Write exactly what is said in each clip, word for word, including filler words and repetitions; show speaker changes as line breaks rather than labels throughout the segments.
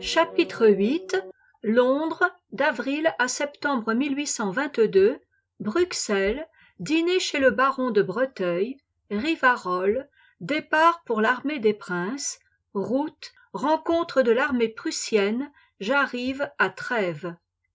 Chapitre huit Londres, d'avril à septembre mille huit cent vingt-deux, Bruxelles, dîner chez le baron de Breteuil, Rivarol, départ pour l'armée des princes, route, rencontre de l'armée prussienne, j'arrive à Trèves.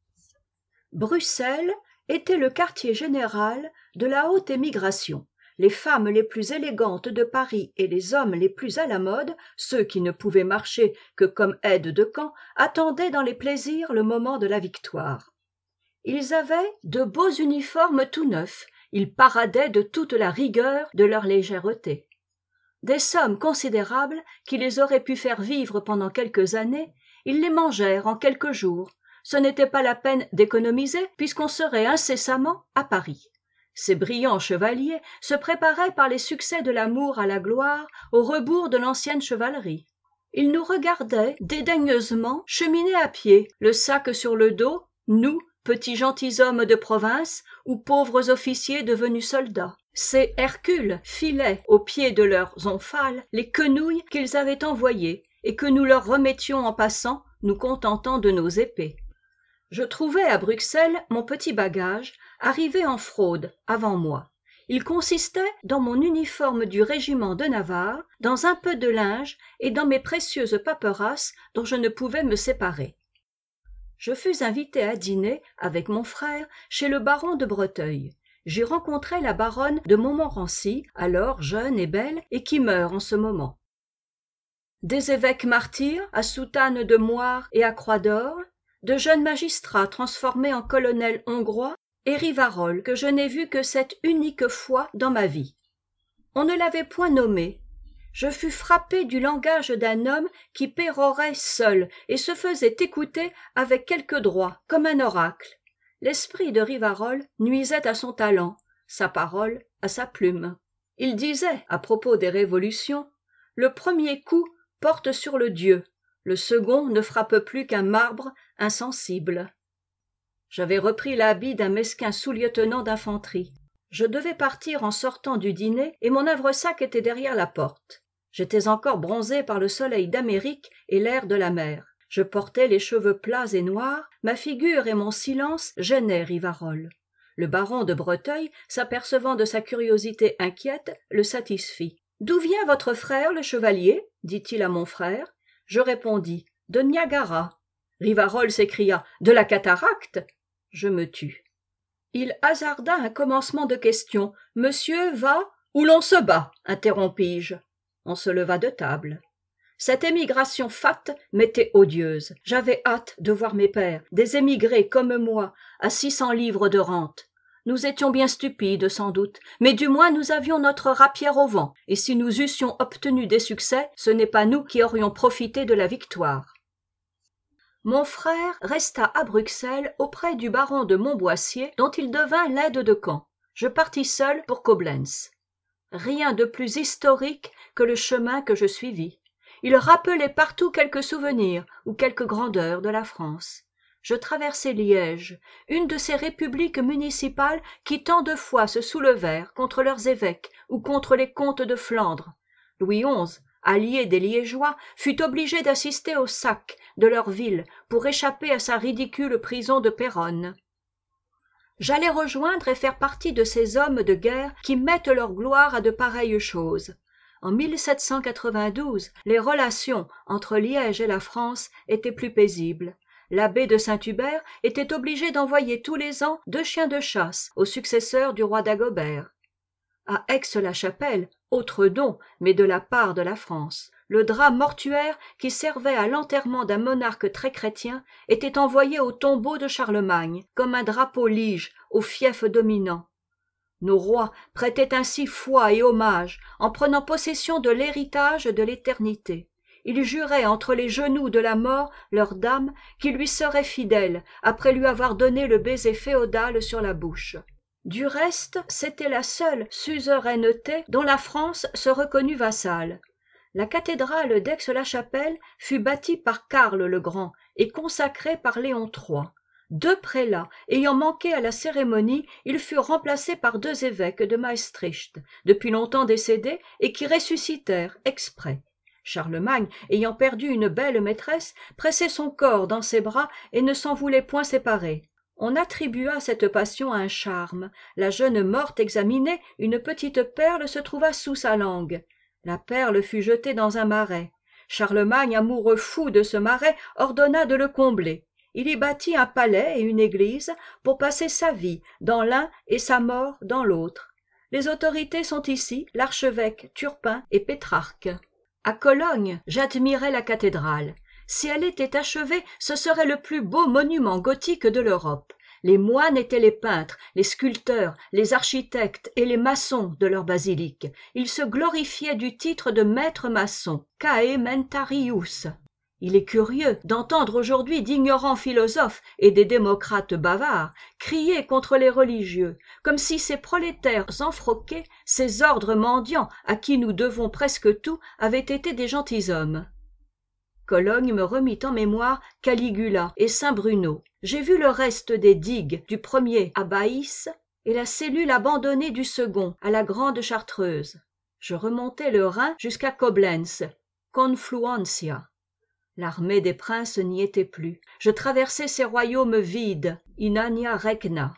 Bruxelles était le quartier général de la haute émigration. Les femmes les plus élégantes de Paris et les hommes les plus à la mode, ceux qui ne pouvaient marcher que comme aides de camp, attendaient dans les plaisirs le moment de la victoire. Ils avaient de beaux uniformes tout neufs, ils paradaient de toute la rigueur de leur légèreté. Des sommes considérables qui les auraient pu faire vivre pendant quelques années, ils les mangèrent en quelques jours. Ce n'était pas la peine d'économiser puisqu'on serait incessamment à Paris. Ces brillants chevaliers se préparaient par les succès de l'amour à la gloire au rebours de l'ancienne chevalerie. Ils nous regardaient dédaigneusement cheminer à pied, le sac sur le dos, nous, petits gentilshommes de province ou pauvres officiers devenus soldats. Ces Hercules filaient au pied de leurs omphales les quenouilles qu'ils avaient envoyées et que nous leur remettions en passant, nous contentant de nos épées. Je trouvai à Bruxelles mon petit bagage, arrivé en fraude avant moi. Il consistait dans mon uniforme du régiment de Navarre, dans un peu de linge et dans mes précieuses paperasses dont je ne pouvais me séparer. Je fus invité à dîner, avec mon frère, chez le baron de Breteuil. J'y rencontrai la baronne de Montmorency, alors jeune et belle, et qui meurt en ce moment. Des évêques martyrs, à soutane de moire et à croix d'or, de jeunes magistrats transformés en colonels hongrois, et Rivarol, que je n'ai vu que cette unique fois dans ma vie. On ne l'avait point nommé. Je fus frappé du langage d'un homme qui pérorait seul et se faisait écouter avec quelque droit, comme un oracle. L'esprit de Rivarol nuisait à son talent, sa parole à sa plume. Il disait, à propos des révolutions, « Le premier coup porte sur le Dieu, le second ne frappe plus qu'un marbre insensible. » J'avais repris l'habit d'un mesquin sous-lieutenant d'infanterie. Je devais partir en sortant du dîner et mon havresac était derrière la porte. J'étais encore bronzé par le soleil d'Amérique et l'air de la mer. Je portais les cheveux plats et noirs, ma figure et mon silence gênaient Rivarol. Le baron de Breteuil, s'apercevant de sa curiosité inquiète, le satisfit. « D'où vient votre frère, le chevalier ?» dit-il à mon frère. Je répondis « De Niagara ». Rivarol s'écria « De la cataracte ?» Je me tus. Il hasarda un commencement de question. « Monsieur va… » « Où l'on se bat » interrompis-je. On se leva de table. Cette émigration fat m'était odieuse. J'avais hâte de voir mes pères, des émigrés comme moi, à six cents livres de rente. Nous étions bien stupides, sans doute, mais du moins nous avions notre rapière au vent, et si nous eussions obtenu des succès, ce n'est pas nous qui aurions profité de la victoire. Mon frère resta à Bruxelles auprès du baron de Montboissier, dont il devint l'aide de camp. Je partis seul pour Coblentz. Rien de plus historique que le chemin que je suivis. Il rappelait partout quelques souvenirs ou quelques grandeurs de la France. Je traversai Liège, une de ces républiques municipales qui tant de fois se soulevèrent contre leurs évêques ou contre les comtes de Flandre. Louis onze, allié des Liégeois, fut obligé d'assister au sac de leur ville pour échapper à sa ridicule prison de Péronne. J'allais rejoindre et faire partie de ces hommes de guerre qui mettent leur gloire à de pareilles choses. En mille sept cent quatre-vingt-douze, les relations entre Liège et la France étaient plus paisibles. L'abbé de Saint-Hubert était obligé d'envoyer tous les ans deux chiens de chasse au successeur du roi Dagobert. À Aix-la-Chapelle, autre don, mais de la part de la France, le drap mortuaire qui servait à l'enterrement d'un monarque très chrétien était envoyé au tombeau de Charlemagne, comme un drapeau lige au fief dominant. Nos rois prêtaient ainsi foi et hommage en prenant possession de l'héritage de l'éternité. Ils juraient entre les genoux de la mort leur dame qui lui serait fidèle après lui avoir donné le baiser féodal sur la bouche. Du reste, c'était la seule suzeraineté dont la France se reconnut vassale. La cathédrale d'Aix-la-Chapelle fut bâtie par Karl le Grand et consacrée par Léon trois. Deux prélats ayant manqué à la cérémonie, ils furent remplacés par deux évêques de Maestricht, depuis longtemps décédés et qui ressuscitèrent exprès. Charlemagne, ayant perdu une belle maîtresse, pressait son corps dans ses bras et ne s'en voulait point séparer. On attribua cette passion à un charme. La jeune morte examinée, une petite perle se trouva sous sa langue. La perle fut jetée dans un marais. Charlemagne, amoureux fou de ce marais, ordonna de le combler. Il y bâtit un palais et une église pour passer sa vie dans l'un et sa mort dans l'autre. Les autorités sont ici, l'archevêque Turpin et Pétrarque. À Cologne, j'admirais la cathédrale. Si elle était achevée, ce serait le plus beau monument gothique de l'Europe. Les moines étaient les peintres, les sculpteurs, les architectes et les maçons de leur basilique. Ils se glorifiaient du titre de maître maçon, caementarius. Il est curieux d'entendre aujourd'hui d'ignorants philosophes et des démocrates bavards crier contre les religieux, comme si ces prolétaires enfroqués, ces ordres mendiants à qui nous devons presque tout, avaient été des gentilshommes. Cologne me remit en mémoire Caligula et Saint-Bruno. J'ai vu le reste des digues du premier à Baïs et la cellule abandonnée du second à la Grande Chartreuse. Je remontai le Rhin jusqu'à Koblenz, Confluencia. L'armée des princes n'y était plus. Je traversai ces royaumes vides, inania regna.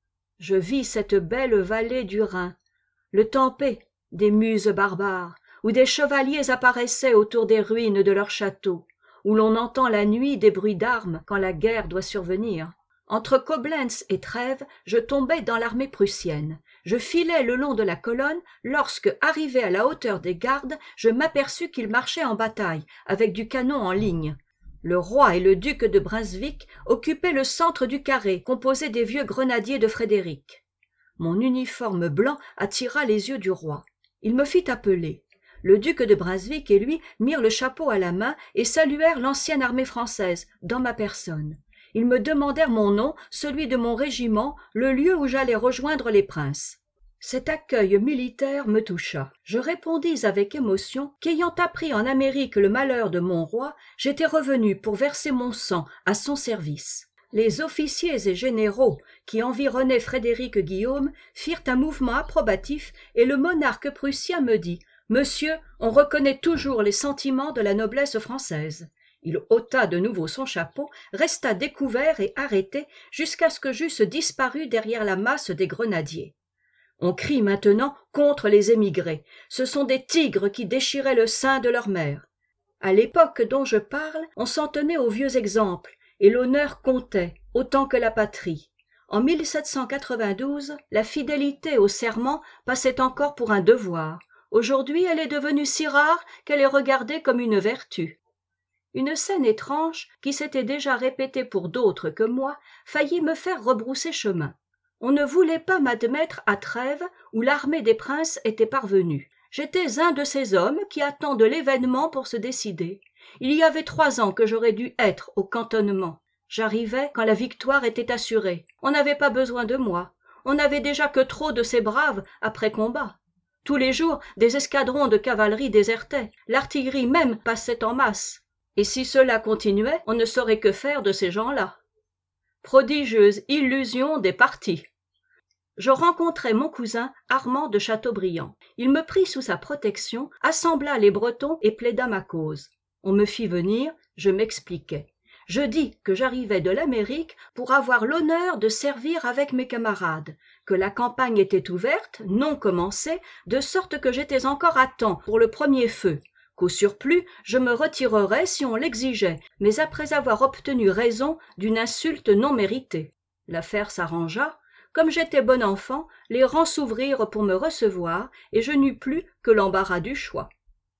Je vis cette belle vallée du Rhin, le tempé des muses barbares, où des chevaliers apparaissaient autour des ruines de leurs châteaux, où l'on entend la nuit des bruits d'armes quand la guerre doit survenir. Entre Koblenz et Trèves, je tombais dans l'armée prussienne. Je filais le long de la colonne lorsque, arrivé à la hauteur des gardes, je m'aperçus qu'ils marchaient en bataille, avec du canon en ligne. Le roi et le duc de Brunswick occupaient le centre du carré, composé des vieux grenadiers de Frédéric. Mon uniforme blanc attira les yeux du roi. Il me fit appeler. Le duc de Brunswick et lui mirent le chapeau à la main et saluèrent l'ancienne armée française, dans ma personne. Ils me demandèrent mon nom, celui de mon régiment, le lieu où j'allais rejoindre les princes. Cet accueil militaire me toucha. Je répondis avec émotion qu'ayant appris en Amérique le malheur de mon roi, j'étais revenu pour verser mon sang à son service. Les officiers et généraux qui environnaient Frédéric Guillaume firent un mouvement approbatif et le monarque prussien me dit « Monsieur, on reconnaît toujours les sentiments de la noblesse française. » Il ôta de nouveau son chapeau, resta découvert et arrêté jusqu'à ce que j'eusse disparu derrière la masse des grenadiers. On crie maintenant contre les émigrés. Ce sont des tigres qui déchiraient le sein de leur mère. À l'époque dont je parle, on s'en tenait aux vieux exemples, et l'honneur comptait, autant que la patrie. En mille sept cent quatre-vingt-douze, la fidélité au serment passait encore pour un devoir. Aujourd'hui, elle est devenue si rare qu'elle est regardée comme une vertu. Une scène étrange, qui s'était déjà répétée pour d'autres que moi, faillit me faire rebrousser chemin. On ne voulait pas m'admettre à Trèves, où l'armée des princes était parvenue. J'étais un de ces hommes qui attendent l'événement pour se décider. Il y avait trois ans que j'aurais dû être au cantonnement. J'arrivais quand la victoire était assurée. On n'avait pas besoin de moi. On n'avait déjà que trop de ces braves après combat. Tous les jours, des escadrons de cavalerie désertaient. L'artillerie même passait en masse. Et si cela continuait, on ne saurait que faire de ces gens-là. Prodigieuse illusion des partis. Je rencontrai mon cousin Armand de Chateaubriand. Il me prit sous sa protection, assembla les Bretons et plaida ma cause. On me fit venir, je m'expliquai. Je dis que j'arrivais de l'Amérique pour avoir l'honneur de servir avec mes camarades, que la campagne était ouverte, non commencée, de sorte que j'étais encore à temps pour le premier feu, qu'au surplus, je me retirerais si on l'exigeait, mais après avoir obtenu raison d'une insulte non méritée. L'affaire s'arrangea. Comme j'étais bon enfant, les rangs s'ouvrirent pour me recevoir, et je n'eus plus que l'embarras du choix.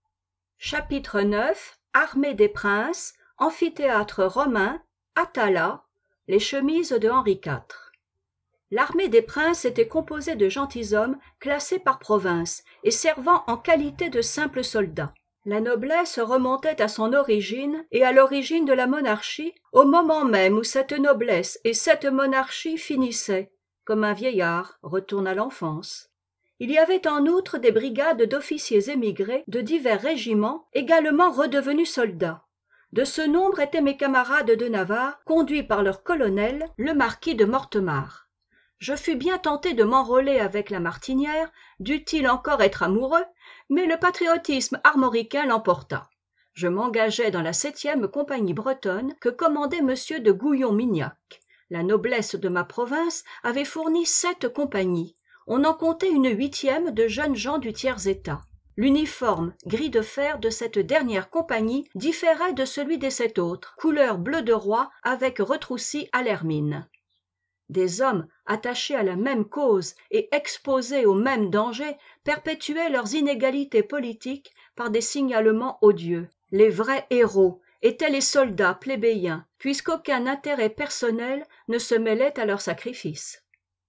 Chapitre neuf. Armée des princes, amphithéâtre romain, Atala, les chemises de Henri quatre. L'armée des princes était composée de gentilshommes classés par province et servant en qualité de simples soldats. La noblesse remontait à son origine et à l'origine de la monarchie, au moment même où cette noblesse et cette monarchie finissaient, comme un vieillard retourne à l'enfance. Il y avait en outre des brigades d'officiers émigrés de divers régiments, également redevenus soldats. De ce nombre étaient mes camarades de Navarre, conduits par leur colonel, le marquis de Mortemart. Je fus bien tenté de m'enrôler avec la Martinière, dût-il encore être amoureux, mais le patriotisme armoricain l'emporta. Je m'engageai dans la septième compagnie bretonne que commandait monsieur de Gouillon-Mignac. La noblesse de ma province avait fourni sept compagnies. On en comptait une huitième de jeunes gens du tiers-état. L'uniforme gris de fer de cette dernière compagnie différait de celui des sept autres, couleur bleu de roi avec retroussis à l'hermine. Des hommes attachés à la même cause et exposés aux mêmes dangers perpétuaient leurs inégalités politiques par des signalements odieux. Les vrais héros étaient les soldats plébéiens, puisqu'aucun intérêt personnel ne se mêlait à leurs sacrifices.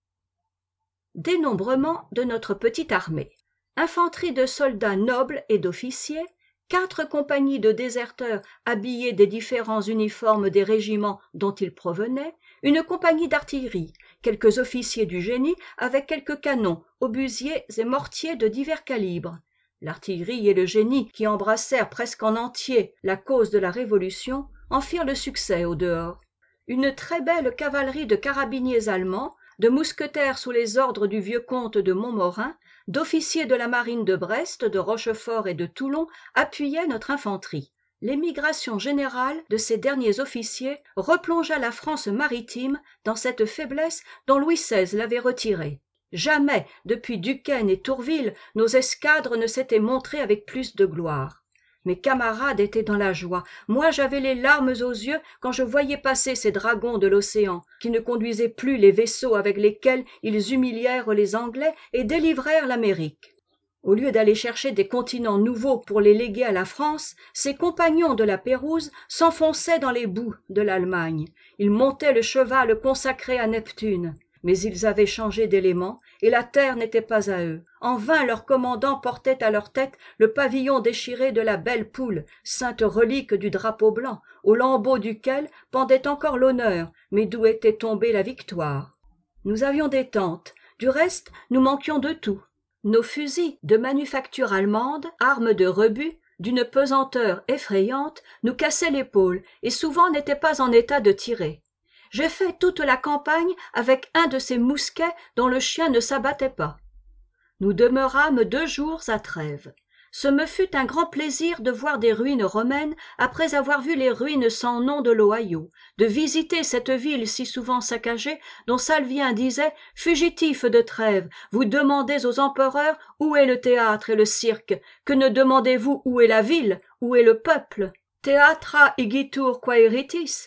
Dénombrement de notre petite armée. Infanterie de soldats nobles et d'officiers, quatre compagnies de déserteurs habillés des différents uniformes des régiments dont ils provenaient, une compagnie d'artillerie, quelques officiers du génie avec quelques canons, obusiers et mortiers de divers calibres. L'artillerie et le génie, qui embrassèrent presque en entier la cause de la Révolution, en firent le succès au dehors. Une très belle cavalerie de carabiniers allemands, de mousquetaires sous les ordres du vieux comte de Montmorin, d'officiers de la marine de Brest, de Rochefort et de Toulon appuyait notre infanterie. L'émigration générale de ces derniers officiers replongea la France maritime dans cette faiblesse dont Louis seize l'avait retirée. Jamais, depuis Duquesne et Tourville, nos escadres ne s'étaient montrées avec plus de gloire. Mes camarades étaient dans la joie. Moi, j'avais les larmes aux yeux quand je voyais passer ces dragons de l'océan, qui ne conduisaient plus les vaisseaux avec lesquels ils humilièrent les Anglais et délivrèrent l'Amérique. Au lieu d'aller chercher des continents nouveaux pour les léguer à la France, ces compagnons de la Pérouse s'enfonçaient dans les boues de l'Allemagne. Ils montaient le cheval consacré à Neptune. Mais ils avaient changé d'élément, et la terre n'était pas à eux. En vain leur commandant portait à leur tête le pavillon déchiré de la belle poule, sainte relique du drapeau blanc, au lambeau duquel pendait encore l'honneur, mais d'où était tombée la victoire. Nous avions des tentes, du reste nous manquions de tout. Nos fusils, de manufacture allemande, armes de rebut, d'une pesanteur effrayante, nous cassaient l'épaule, et souvent n'étaient pas en état de tirer. J'ai fait toute la campagne avec un de ces mousquets dont le chien ne s'abattait pas. Nous demeurâmes deux jours à Trèves. Ce me fut un grand plaisir de voir des ruines romaines après avoir vu les ruines sans nom de l'Ohio, de visiter cette ville si souvent saccagée dont Salvien disait « Fugitifs de Trèves, vous demandez aux empereurs où est le théâtre et le cirque, que ne demandez-vous où est la ville, où est le peuple? Theatra igitur quaeritis?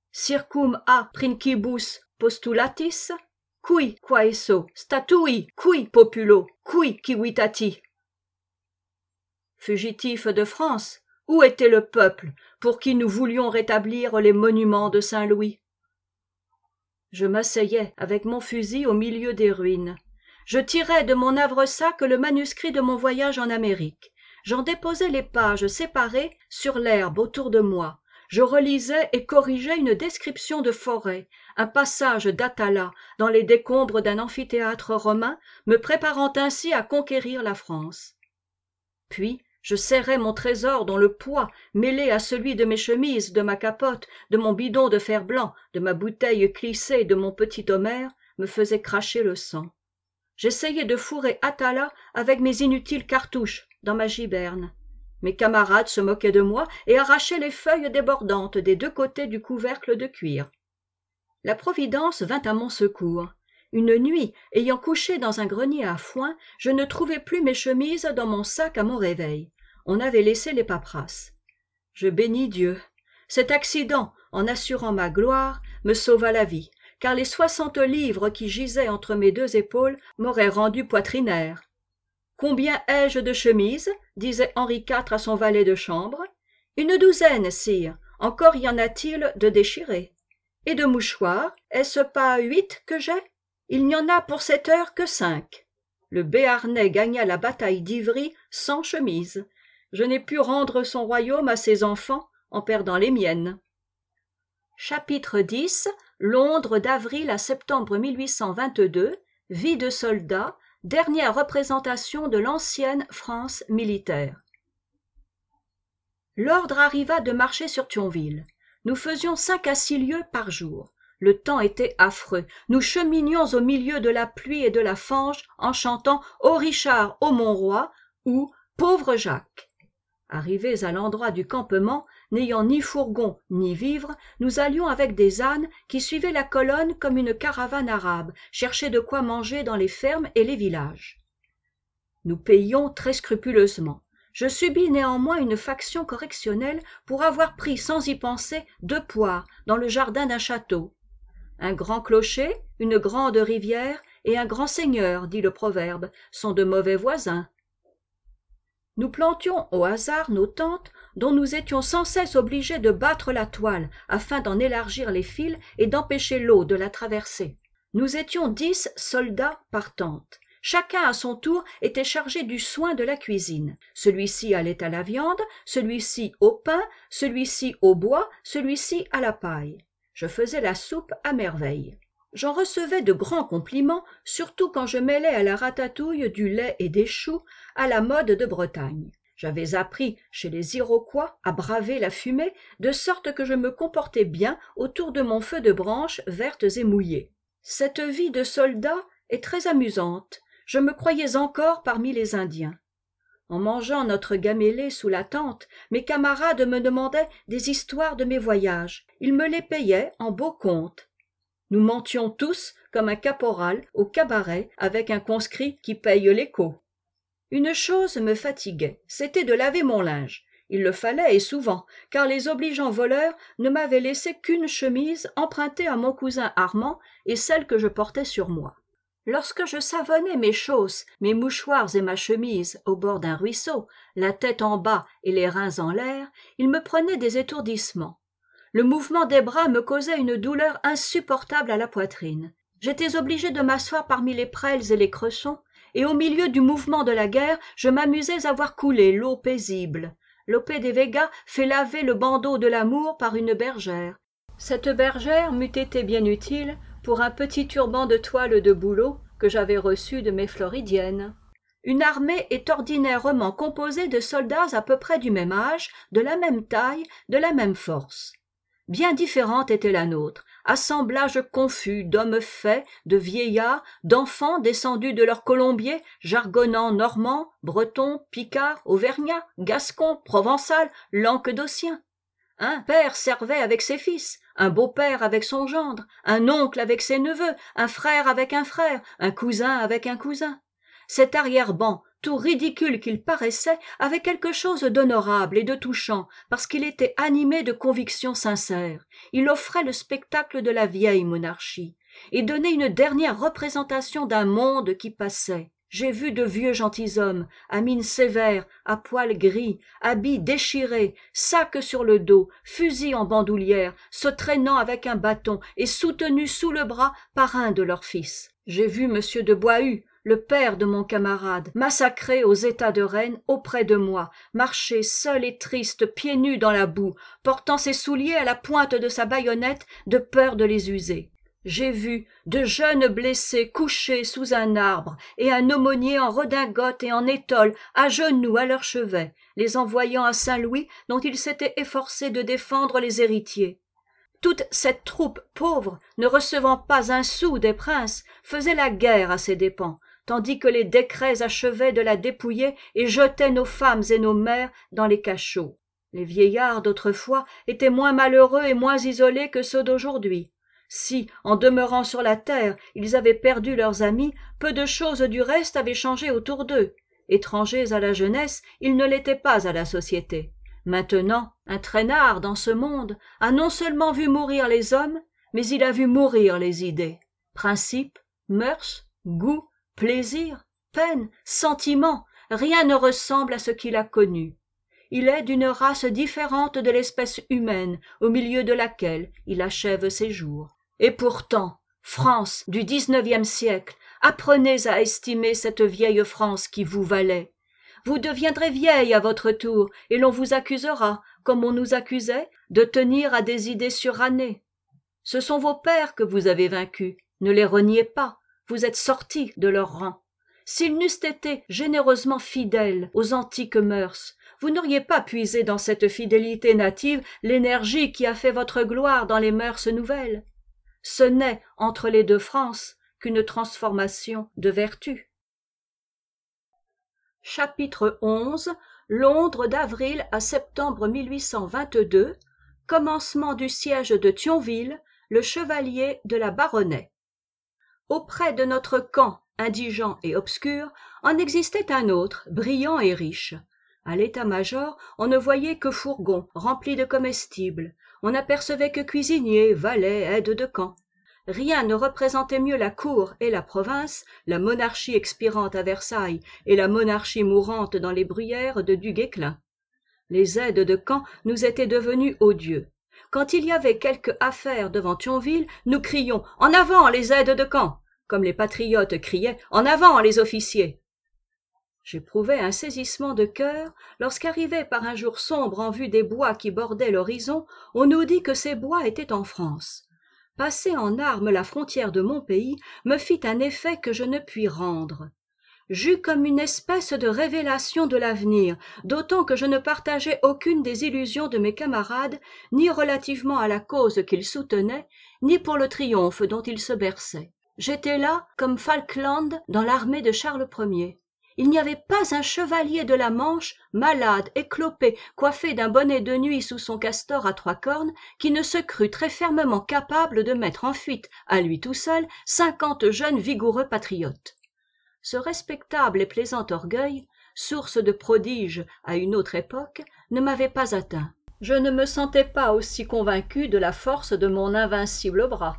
Circum a principibus postulatis? Cui quaeso statui, cui populo, cui civitati » Fugitifs de France, où était le peuple pour qui nous voulions rétablir les monuments de Saint-Louis? Je m'asseyais avec mon fusil au milieu des ruines. Je tirais de mon havresac le manuscrit de mon voyage en Amérique. J'en déposais les pages séparées sur l'herbe autour de moi. Je relisais et corrigeais une description de forêt, un passage d'Atala dans les décombres d'un amphithéâtre romain, me préparant ainsi à conquérir la France. Puis, je serrais mon trésor dont le poids, mêlé à celui de mes chemises, de ma capote, de mon bidon de fer-blanc, de ma bouteille clissée et de mon petit Homère, me faisait cracher le sang. J'essayais de fourrer Atala avec mes inutiles cartouches dans ma giberne. Mes camarades se moquaient de moi et arrachaient les feuilles débordantes des deux côtés du couvercle de cuir. La Providence vint à mon secours. Une nuit, ayant couché dans un grenier à foin, je ne trouvai plus mes chemises dans mon sac à mon réveil. On avait laissé les paperasses. Je bénis Dieu. Cet accident, en assurant ma gloire, me sauva la vie, car les soixante livres qui gisaient entre mes deux épaules m'auraient rendu poitrinaire. « Combien ai-je de chemises ?» disait Henri quatre à son valet de chambre. « Une douzaine, sire. Encore y en a-t-il de déchirées. Et de mouchoirs, est-ce pas huit que j'ai ? Il n'y en a pour cette heure que cinq. » Le Béarnais gagna la bataille d'Ivry sans chemise. Je n'ai pu rendre son royaume à ses enfants en perdant les miennes. Chapitre dix. Londres d'avril à septembre mille huit cent vingt-deux. Vie de soldat. Dernière représentation de l'ancienne France militaire. L'ordre arriva de marcher sur Thionville. Nous faisions cinq à six lieues par jour. Le temps était affreux. Nous cheminions au milieu de la pluie et de la fange en chantant « Ô Richard, ô mon roi » ou « Pauvre Jacques ». Arrivés à l'endroit du campement, n'ayant ni fourgon ni vivres, nous allions avec des ânes qui suivaient la colonne comme une caravane arabe, chercher de quoi manger dans les fermes et les villages. Nous payions très scrupuleusement. Je subis néanmoins une faction correctionnelle pour avoir pris sans y penser deux poires dans le jardin d'un château. Un grand clocher, une grande rivière et un grand seigneur, dit le proverbe, sont de mauvais voisins. Nous plantions au hasard nos tentes, dont nous étions sans cesse obligés de battre la toile afin d'en élargir les fils et d'empêcher l'eau de la traverser. Nous étions dix soldats par tente. Chacun à son tour était chargé du soin de la cuisine. Celui-ci allait à la viande, celui-ci au pain, celui-ci au bois, celui-ci à la paille. Je faisais la soupe à merveille. J'en recevais de grands compliments, surtout quand je mêlais à la ratatouille du lait et des choux, à la mode de Bretagne. J'avais appris chez les Iroquois à braver la fumée, de sorte que je me comportais bien autour de mon feu de branches vertes et mouillées. Cette vie de soldat est très amusante. Je me croyais encore parmi les Indiens. En mangeant notre gamélé sous la tente, mes camarades me demandaient des histoires de mes voyages. Ils me les payaient en beaux contes. Nous mentions tous, comme un caporal, au cabaret, avec un conscrit qui paye l'écho. Une chose me fatiguait, c'était de laver mon linge. Il le fallait et souvent, car les obligeants voleurs ne m'avaient laissé qu'une chemise empruntée à mon cousin Armand et celle que je portais sur moi. Lorsque je savonnais mes chausses, mes mouchoirs et ma chemise au bord d'un ruisseau, la tête en bas et les reins en l'air, il me prenait des étourdissements. Le mouvement des bras me causait une douleur insupportable à la poitrine. J'étais obligé de m'asseoir parmi les prêles et les cresson, et au milieu du mouvement de la guerre, je m'amusais à voir couler l'eau paisible. Lope de Vega fait laver le bandeau de l'amour par une bergère. Cette bergère m'eût été bien utile pour un petit turban de toile de bouleau que j'avais reçu de mes Floridiennes. Une armée est ordinairement composée de soldats à peu près du même âge, de la même taille, de la même force. Bien différente était la nôtre, assemblage confus d'hommes faits, de vieillards, d'enfants descendus de leurs colombiers, jargonnant normand, breton, picard, auvergnat, gascon, provençal, languedocien. Un père servait avec ses fils, un beau-père avec son gendre, un oncle avec ses neveux, un frère avec un frère, un cousin avec un cousin. Cet arrière-ban, tout ridicule qu'il paraissait, avait quelque chose d'honorable et de touchant, parce qu'il était animé de convictions sincères. Il offrait le spectacle de la vieille monarchie, et donnait une dernière représentation d'un monde qui passait. J'ai vu de vieux gentilshommes, à mine sévère, à poils gris, habits déchirés, sacs sur le dos, fusil en bandoulière, se traînant avec un bâton et soutenus sous le bras par un de leurs fils. J'ai vu monsieur de Boishue, le père de mon camarade, massacré aux États de Rennes auprès de moi, marcher seul et triste, pieds nus dans la boue, portant ses souliers à la pointe de sa baïonnette de peur de les user. J'ai vu de jeunes blessés couchés sous un arbre et un aumônier en redingote et en étole à genoux à leur chevet, les envoyant à Saint-Louis dont ils s'étaient efforcés de défendre les héritiers. Toute cette troupe pauvre, ne recevant pas un sou des princes, faisait la guerre à ses dépens, tandis que les décrets achevaient de la dépouiller et jetaient nos femmes et nos mères dans les cachots. Les vieillards d'autrefois étaient moins malheureux et moins isolés que ceux d'aujourd'hui. Si, en demeurant sur la terre, ils avaient perdu leurs amis, peu de choses du reste avaient changé autour d'eux. Étrangers à la jeunesse, ils ne l'étaient pas à la société. Maintenant, un traînard dans ce monde a non seulement vu mourir les hommes, mais il a vu mourir les idées. Principes, mœurs, goût, plaisir, peine, sentiments, rien ne ressemble à ce qu'il a connu. Il est d'une race différente de l'espèce humaine au milieu de laquelle il achève ses jours. Et pourtant, France du dix-neuvième siècle, apprenez à estimer cette vieille France qui vous valait. Vous deviendrez vieille à votre tour, et l'on vous accusera, comme on nous accusait, de tenir à des idées surannées. Ce sont vos pères que vous avez vaincus, ne les reniez pas, vous êtes sortis de leur rang. S'ils n'eussent été généreusement fidèles aux antiques mœurs, vous n'auriez pas puisé dans cette fidélité native l'énergie qui a fait votre gloire dans les mœurs nouvelles. Ce n'est, entre les deux Frances, qu'une transformation de vertu. Chapitre onze. Londres d'avril à septembre mille huit cent vingt-deux, commencement du siège de Thionville, le chevalier de la Baronnais. Auprès de notre camp, indigent et obscur, en existait un autre, brillant et riche. À l'état-major, on ne voyait que fourgons remplis de comestibles, on n'apercevait que cuisiniers, valets, aides de camp. Rien ne représentait mieux la cour et la province, la monarchie expirante à Versailles et la monarchie mourante dans les bruyères de Duguesclin. Les aides de camp nous étaient devenus odieux. Quand il y avait quelque affaire devant Thionville, nous crions « En avant les aides de camp !» comme les patriotes criaient « En avant les officiers !» J'éprouvais un saisissement de cœur lorsqu'arrivé par un jour sombre en vue des bois qui bordaient l'horizon, on nous dit que ces bois étaient en France. Passer en armes la frontière de mon pays me fit un effet que je ne puis rendre. J'eus comme une espèce de révélation de l'avenir, d'autant que je ne partageais aucune des illusions de mes camarades, ni relativement à la cause qu'ils soutenaient, ni pour le triomphe dont ils se berçaient. J'étais là comme Falkland dans l'armée de Charles Ier. Il n'y avait pas un chevalier de la Manche, malade, éclopé, coiffé d'un bonnet de nuit sous son castor à trois cornes, qui ne se crût très fermement capable de mettre en fuite, à lui tout seul, cinquante jeunes vigoureux patriotes. Ce respectable et plaisant orgueil, source de prodiges à une autre époque, ne m'avait pas atteint. Je ne me sentais pas aussi convaincu de la force de mon invincible bras.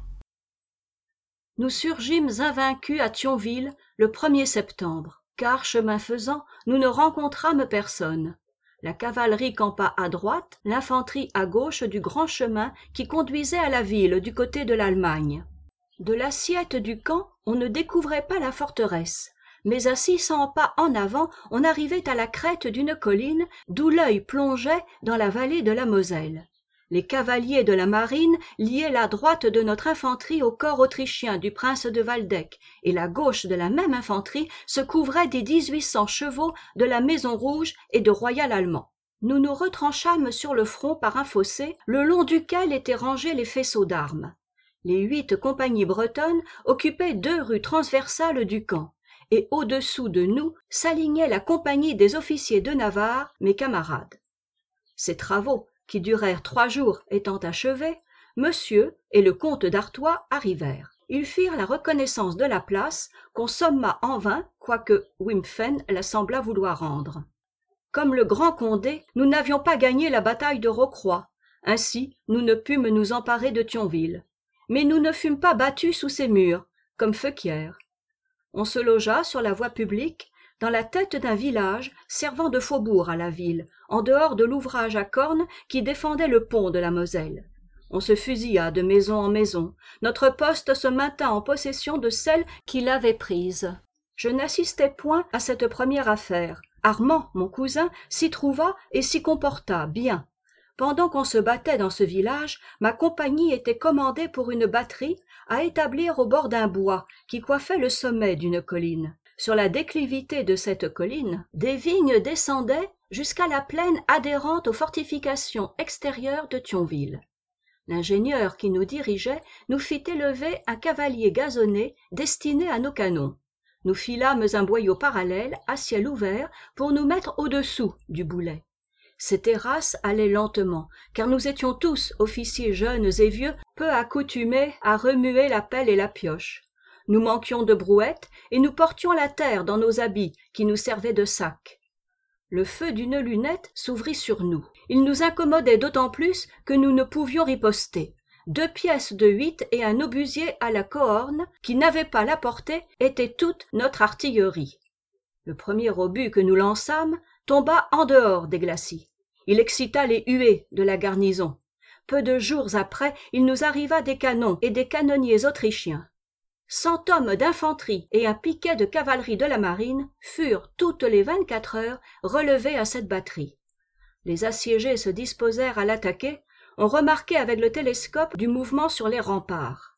Nous surgîmes invaincus à Thionville le premier septembre. Car, chemin faisant, nous ne rencontrâmes personne. La cavalerie campa à droite, l'infanterie à gauche du grand chemin qui conduisait à la ville du côté de l'Allemagne. De l'assiette du camp, on ne découvrait pas la forteresse, mais à six cents pas en avant, on arrivait à la crête d'une colline d'où l'œil plongeait dans la vallée de la Moselle. Les cavaliers de la marine liaient la droite de notre infanterie au corps autrichien du prince de Waldeck, et la gauche de la même infanterie se couvrait des dix-huit cents chevaux de la Maison Rouge et de Royal Allemand. Nous nous retranchâmes sur le front par un fossé, le long duquel étaient rangés les faisceaux d'armes. Les huit compagnies bretonnes occupaient deux rues transversales du camp, et au-dessous de nous s'alignait la compagnie des officiers de Navarre, mes camarades. Ces travaux, qui durèrent trois jours étant achevés, Monsieur et le comte d'Artois arrivèrent. Ils firent la reconnaissance de la place, qu'on somma en vain, quoique Wimpfen la sembla vouloir rendre. Comme le grand Condé, nous n'avions pas gagné la bataille de Rocroi, ainsi nous ne pûmes nous emparer de Thionville. Mais nous ne fûmes pas battus sous ses murs, comme Feuquières. On se logea sur la voie publique, dans la tête d'un village servant de faubourg à la ville, en dehors de l'ouvrage à cornes qui défendait le pont de la Moselle. On se fusilla de maison en maison. Notre poste se maintint en possession de celle qui l'avait prise. Je n'assistais point à cette première affaire. Armand, mon cousin, s'y trouva et s'y comporta bien. Pendant qu'on se battait dans ce village, ma compagnie était commandée pour une batterie à établir au bord d'un bois qui coiffait le sommet d'une colline. Sur la déclivité de cette colline, des vignes descendaient jusqu'à la plaine adhérente aux fortifications extérieures de Thionville. L'ingénieur qui nous dirigeait nous fit élever un cavalier gazonné destiné à nos canons. Nous filâmes un boyau parallèle à ciel ouvert pour nous mettre au-dessous du boulet. Ces terrasses allaient lentement, car nous étions tous, officiers jeunes et vieux, peu accoutumés à remuer la pelle et la pioche. Nous manquions de brouettes et nous portions la terre dans nos habits qui nous servaient de sacs. Le feu d'une lunette s'ouvrit sur nous. Il nous incommodait d'autant plus que nous ne pouvions riposter. Deux pièces de huit et un obusier à la cohorne, qui n'avait pas la portée, étaient toute notre artillerie. Le premier obus que nous lançâmes tomba en dehors des glacis. Il excita les huées de la garnison. Peu de jours après, il nous arriva des canons et des canonniers autrichiens. Cent hommes d'infanterie et un piquet de cavalerie de la marine furent, toutes les vingt-quatre heures, relevés à cette batterie. Les assiégés se disposèrent à l'attaquer. On remarquait avec le télescope du mouvement sur les remparts.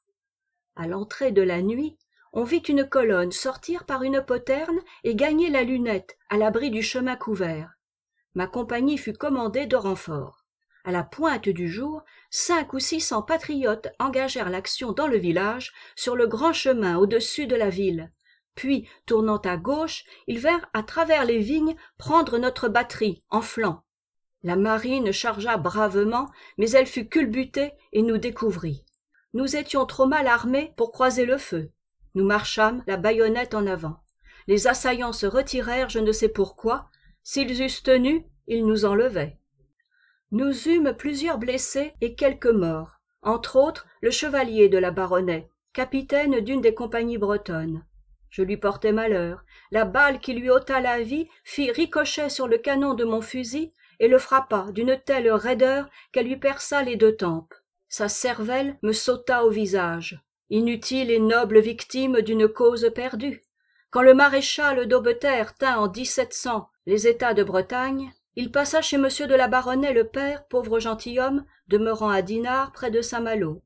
À l'entrée de la nuit, on vit une colonne sortir par une poterne et gagner la lunette, à l'abri du chemin couvert. Ma compagnie fut commandée de renfort. À la pointe du jour, cinq ou six cents patriotes engagèrent l'action dans le village, sur le grand chemin au-dessus de la ville. Puis, tournant à gauche, ils vinrent à travers les vignes prendre notre batterie, en flanc. La marine chargea bravement, mais elle fut culbutée et nous découvrit. Nous étions trop mal armés pour croiser le feu. Nous marchâmes la baïonnette en avant. Les assaillants se retirèrent, je ne sais pourquoi. S'ils eussent tenu, ils nous enlevaient. Nous eûmes plusieurs blessés et quelques morts, entre autres le chevalier de la Baronnais, capitaine d'une des compagnies bretonnes. Je lui portai malheur. La balle qui lui ôta la vie fit ricochet sur le canon de mon fusil et le frappa d'une telle raideur qu'elle lui perça les deux tempes. Sa cervelle me sauta au visage. Inutile et noble victime d'une cause perdue. Quand le maréchal d'Aubeterre tint en dix-sept cents les États de Bretagne, il passa chez monsieur de la Baronnais le père, pauvre gentilhomme, demeurant à Dinard près de Saint-Malo.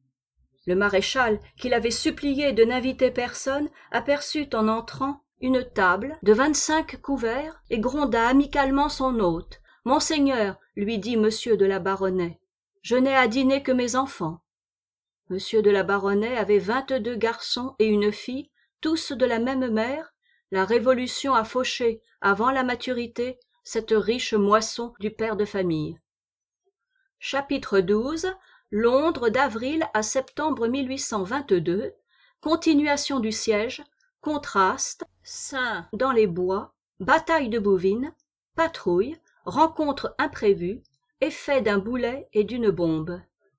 Le maréchal, qui l'avait supplié de n'inviter personne, aperçut en entrant une table de vingt-cinq couverts et gronda amicalement son hôte. « Monseigneur, lui dit monsieur de la Baronnais, je n'ai à dîner que mes enfants. » Monsieur de la Baronnais avait vingt-deux garçons et une fille, tous de la même mère. La Révolution a fauché, avant la maturité, cette riche moisson du père de famille. Chapitre douze. Londres d'avril à septembre mille huit cent vingt-deux. Continuation du siège. Contraste. Saint dans les bois. Bataille de Bouvines. Patrouille. Rencontre imprévue. Effet d'un boulet et d'une bombe.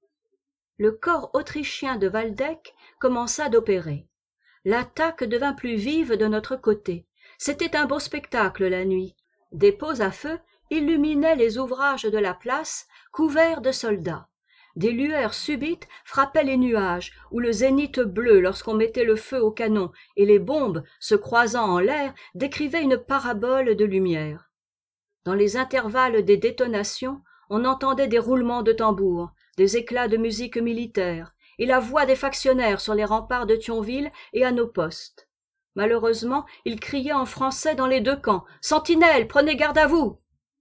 Le corps autrichien de Waldeck commença d'opérer. L'attaque devint plus vive de notre côté. C'était un beau spectacle la nuit. Des pots à feu illuminaient les ouvrages de la place, couverts de soldats. Des lueurs subites frappaient les nuages, ou le zénith bleu lorsqu'on mettait le feu au canon, et les bombes, se croisant en l'air, décrivaient une parabole de lumière. Dans les intervalles des détonations, on entendait des roulements de tambours, des éclats de musique militaire, et la voix des factionnaires sur les remparts de Thionville et à nos postes. Malheureusement, ils criaient en français dans les deux camps « Sentinelles, prenez garde à vous !»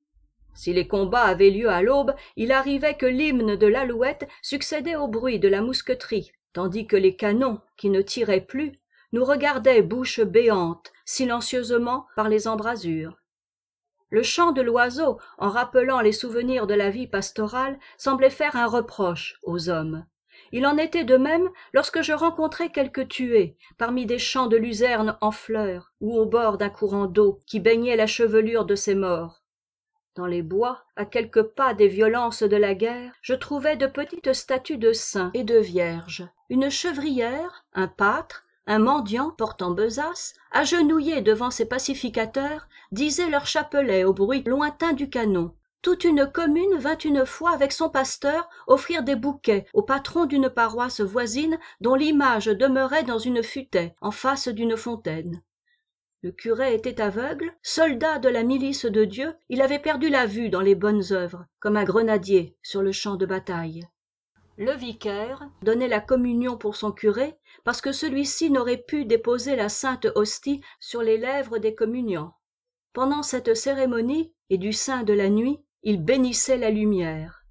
Si les combats avaient lieu à l'aube, il arrivait que l'hymne de l'Alouette succédait au bruit de la mousqueterie, tandis que les canons, qui ne tiraient plus, nous regardaient bouche béante, silencieusement par les embrasures. Le chant de l'oiseau, en rappelant les souvenirs de la vie pastorale, semblait faire un reproche aux hommes. Il en était de même lorsque je rencontrais quelques tués parmi des champs de luzerne en fleurs ou au bord d'un courant d'eau qui baignait la chevelure de ces morts. Dans les bois, à quelques pas des violences de la guerre, je trouvais de petites statues de saints et de vierges, une chevrière, un pâtre, un mendiant portant besace, agenouillés devant ses pacificateurs, disaient leur chapelet au bruit lointain du canon. Toute une commune vint une fois avec son pasteur offrir des bouquets au patron d'une paroisse voisine dont l'image demeurait dans une futaie en face d'une fontaine. Le curé était aveugle, soldat de la milice de Dieu, il avait perdu la vue dans les bonnes œuvres, comme un grenadier sur le champ de bataille. Le vicaire donnait la communion pour son curé, parce que celui-ci n'aurait pu déposer la sainte hostie sur les lèvres des communiants. Pendant cette cérémonie, et du sein de la nuit, il bénissait la lumière.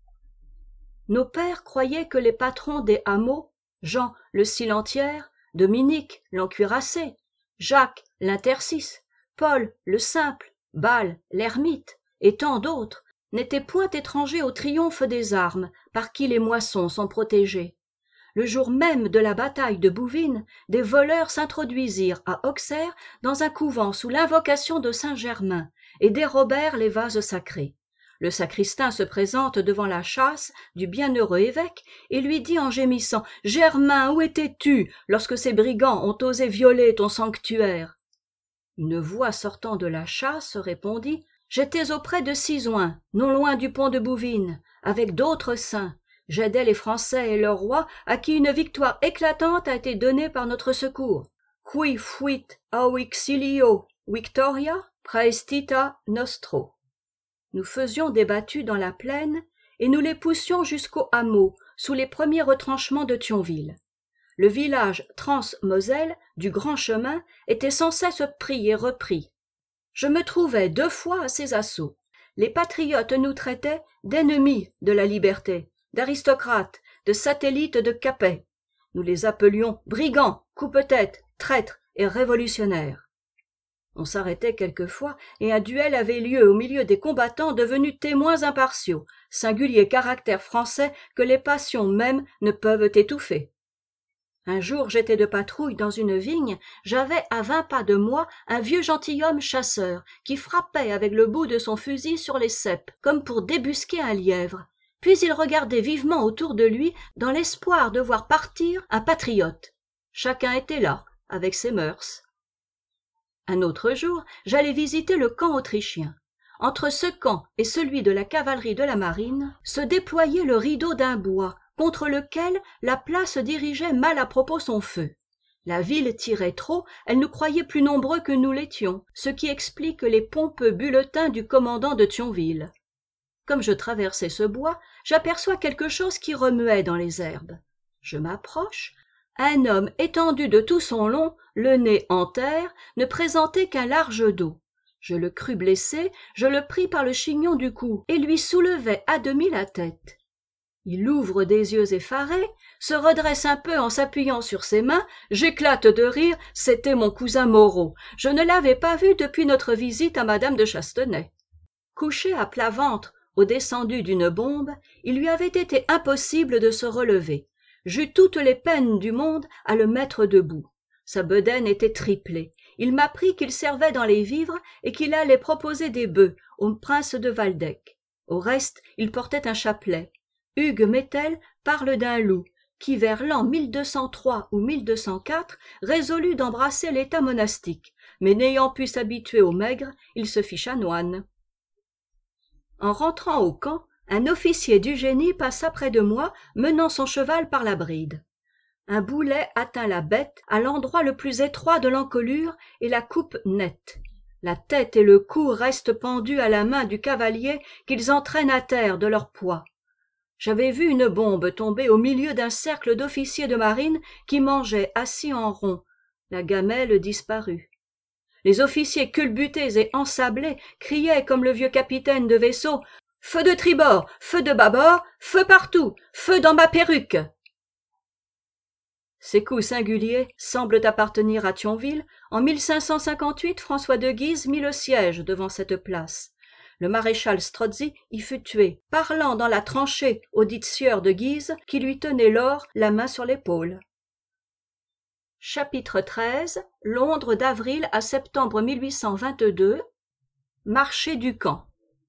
Nos pères croyaient que les patrons des hameaux, Jean le silentiaire, Dominique l'encuirassé, Jacques l'intercice, Paul le simple, Bal l'ermite, et tant d'autres, n'étaient point étrangers au triomphe des armes par qui les moissons sont protégées. Le jour même de la bataille de Bouvines, des voleurs s'introduisirent à Auxerre dans un couvent sous l'invocation de Saint-Germain et dérobèrent les vases sacrés. Le sacristain se présente devant la châsse du bienheureux évêque et lui dit en gémissant « Germain, où étais-tu lorsque ces brigands ont osé violer ton sanctuaire ?» Une voix sortant de la châsse répondit « J'étais auprès de Cisoing, non loin du pont de Bouvines, avec d'autres saints. J'aidais les Français et leur roi à qui une victoire éclatante a été donnée par notre secours. Qui fuit auxilio victoria praestita nostro. » Nous faisions des battues dans la plaine et nous les poussions jusqu'au hameau, sous les premiers retranchements de Thionville. Le village trans-Moselle du grand chemin était sans cesse pris et repris. Je me trouvais deux fois à ces assauts. Les patriotes nous traitaient d'ennemis de la liberté, d'aristocrates, de satellites de Capet. Nous les appelions brigands, coupe-têtes, traîtres, et révolutionnaire. On s'arrêtait quelquefois, et un duel avait lieu au milieu des combattants devenus témoins impartiaux, singulier caractère français que les passions mêmes ne peuvent étouffer. Un jour j'étais de patrouille dans une vigne, j'avais à vingt pas de moi un vieux gentilhomme chasseur qui frappait avec le bout de son fusil sur les ceps, comme pour débusquer un lièvre. Puis il regardait vivement autour de lui dans l'espoir de voir partir un patriote. Chacun était là, avec ses mœurs. Un autre jour, j'allais visiter le camp autrichien. Entre ce camp et celui de la cavalerie de la marine se déployait le rideau d'un bois, contre lequel la place dirigeait mal à propos son feu. La ville tirait trop, elle nous croyait plus nombreux que nous l'étions, ce qui explique les pompeux bulletins du commandant de Thionville. Comme je traversais ce bois, j'aperçois quelque chose qui remuait dans les herbes. Je m'approche. Un homme étendu de tout son long, le nez en terre, ne présentait qu'un large dos. Je le crus blessé, je le pris par le chignon du cou et lui soulevai à demi la tête. Il ouvre des yeux effarés, se redresse un peu en s'appuyant sur ses mains, j'éclate de rire, c'était mon cousin Moreau. Je ne l'avais pas vu depuis notre visite à madame de Chastenay. Couché à plat ventre, au descendu d'une bombe, il lui avait été impossible de se relever. J'eus toutes les peines du monde à le mettre debout. Sa bedaine était triplée. Il m'apprit qu'il servait dans les vivres et qu'il allait proposer des bœufs au prince de Waldeck. Au reste, il portait un chapelet. Hugues Mettel parle d'un loup qui, vers l'an mille deux cent trois ou mille deux cent quatre, résolut d'embrasser l'état monastique, mais n'ayant pu s'habituer au maigre, il se fit chanoine. En rentrant au camp, un officier du génie passa près de moi, menant son cheval par la bride. Un boulet atteint la bête à l'endroit le plus étroit de l'encolure et la coupe nette. La tête et le cou restent pendus à la main du cavalier qu'ils entraînent à terre de leur poids. J'avais vu une bombe tomber au milieu d'un cercle d'officiers de marine qui mangeaient assis en rond. La gamelle disparut. Les officiers culbutés et ensablés criaient comme le vieux capitaine de vaisseau « Feu de tribord, feu de bâbord, feu partout, feu dans ma perruque !» Ces coups singuliers semblent appartenir à Thionville. En mille cinq cent cinquante-huit, François de Guise mit le siège devant cette place. Le maréchal Strozzi y fut tué, parlant dans la tranchée au dit sieur de Guise qui lui tenait lors la main sur l'épaule. Chapitre treize. Londres d'avril à septembre mille huit cent vingt-deux. Marché du camp.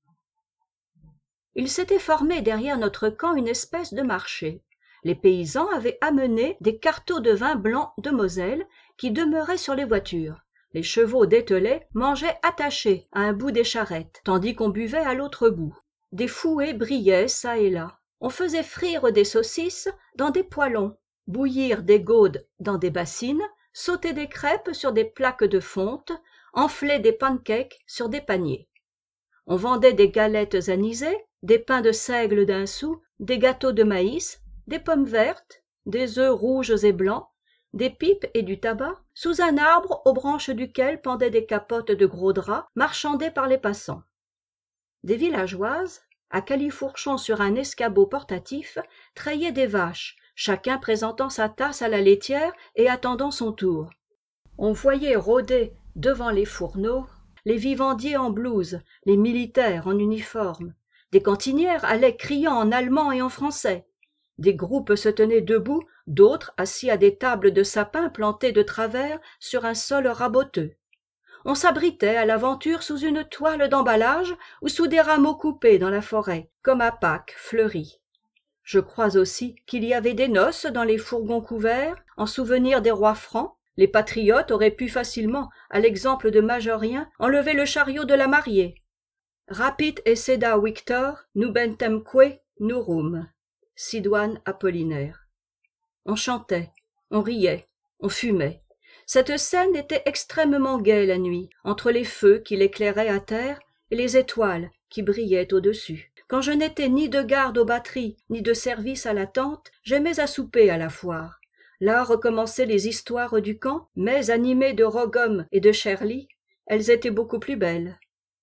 Il s'était formé derrière notre camp une espèce de marché. Les paysans avaient amené des carteaux de vin blanc de Moselle qui demeuraient sur les voitures. Les chevaux dételés mangeaient attachés à un bout des charrettes, tandis qu'on buvait à l'autre bout. Des fouets brillaient çà et là. On faisait frire des saucisses dans des poêlons, bouillir des gaudes dans des bassines, sauter des crêpes sur des plaques de fonte, enfler des pancakes sur des paniers. On vendait des galettes anisées, des pains de seigle d'un sou, des gâteaux de maïs, des pommes vertes, des œufs rouges et blancs, des pipes et du tabac, sous un arbre aux branches duquel pendaient des capotes de gros draps marchandées par les passants. Des villageoises, à califourchon sur un escabeau portatif, traillaient des vaches, chacun présentant sa tasse à la laitière et attendant son tour. On voyait rôder devant les fourneaux les vivandiers en blouse, les militaires en uniforme. Des cantinières allaient criant en allemand et en français. Des groupes se tenaient debout, d'autres assis à des tables de sapin plantées de travers sur un sol raboteux. On s'abritait à l'aventure sous une toile d'emballage ou sous des rameaux coupés dans la forêt, comme à Pâques fleuries. Je crois aussi qu'il y avait des noces dans les fourgons couverts, en souvenir des rois francs. Les patriotes auraient pu facilement, à l'exemple de Majorien, enlever le chariot de la mariée. Rapit esseda Victor, nubentemque nurum. Sidoine Apollinaire. On chantait, on riait, on fumait. Cette scène était extrêmement gaie la nuit, entre les feux qui l'éclairaient à terre et les étoiles qui brillaient au-dessus. Quand je n'étais ni de garde aux batteries, ni de service à la tente, j'aimais à souper à la foire. Là recommençaient les histoires du camp, mais animées de Rogom et de Shirley, elles étaient beaucoup plus belles.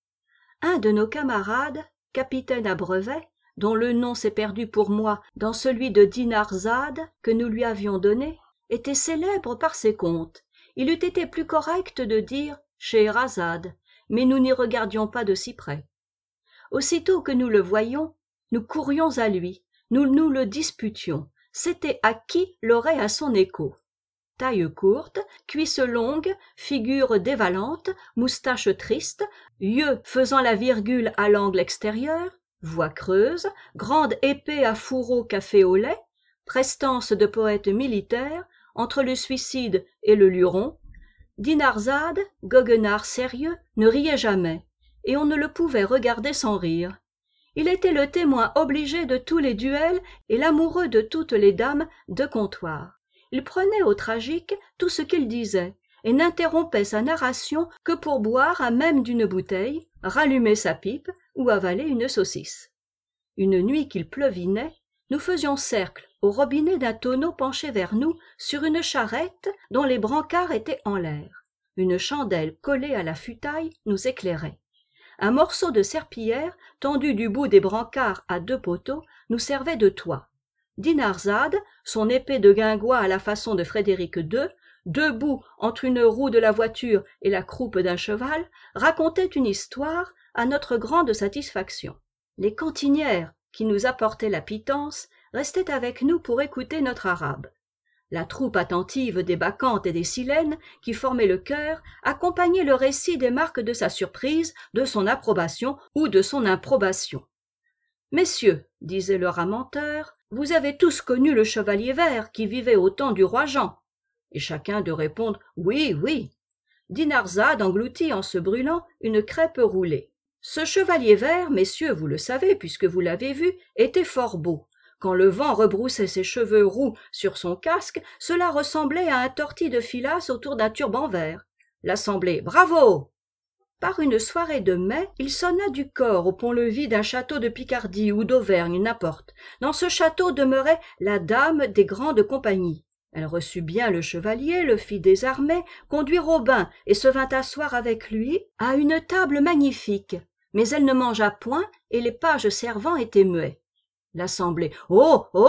Un de nos camarades, capitaine à brevet, dont le nom s'est perdu pour moi dans celui de Dinarzade que nous lui avions donné, était célèbre par ses contes. Il eût été plus correct de dire « Scheherazade », mais nous n'y regardions pas de si près. Aussitôt que nous le voyions, nous courions à lui, nous nous le disputions. C'était à qui l'aurait à son écho. Taille courte, cuisses longues, figure dévalante, moustache triste, yeux faisant la virgule à l'angle extérieur, voix creuse, grande épée à fourreau café au lait, prestance de poète militaire, entre le suicide et le luron, Dinarzade, goguenard sérieux, ne riait jamais, et on ne le pouvait regarder sans rire. Il était le témoin obligé de tous les duels et l'amoureux de toutes les dames de comptoir. Il prenait au tragique tout ce qu'il disait, et n'interrompait sa narration que pour boire à même d'une bouteille, rallumer sa pipe ou avaler une saucisse. Une nuit qu'il pleuvinait, nous faisions cercle au robinet d'un tonneau penché vers nous sur une charrette dont les brancards étaient en l'air. Une chandelle collée à la futaille nous éclairait. Un morceau de serpillière, tendu du bout des brancards à deux poteaux, nous servait de toit. Dinarzade, son épée de guingois à la façon de Frédéric deux, debout entre une roue de la voiture et la croupe d'un cheval, racontait une histoire à notre grande satisfaction. Les cantinières, qui nous apportaient la pitance, restaient avec nous pour écouter notre arabe. La troupe attentive des Bacchantes et des Silènes, qui formait le chœur, accompagnait le récit des marques de sa surprise, de son approbation ou de son improbation. « Messieurs, disait le ramenteur, vous avez tous connu le chevalier vert qui vivait au temps du roi Jean. » Et chacun de répondre « Oui, oui ». Dinarzade engloutit en se brûlant une crêpe roulée. Ce chevalier vert, messieurs, vous le savez puisque vous l'avez vu, était fort beau. Quand le vent rebroussait ses cheveux roux sur son casque, cela ressemblait à un tortil de filasse autour d'un turban vert. L'assemblée « Bravo !» Par une soirée de mai, il sonna du cor au pont-levis d'un château de Picardie ou d'Auvergne, n'importe. Dans ce château demeurait la dame des grandes compagnies. Elle reçut bien le chevalier, le fit désarmer, conduire au bain et se vint asseoir avec lui à une table magnifique. Mais elle ne mangea point et les pages servants étaient muets. L'assemblée « Oh, oh !»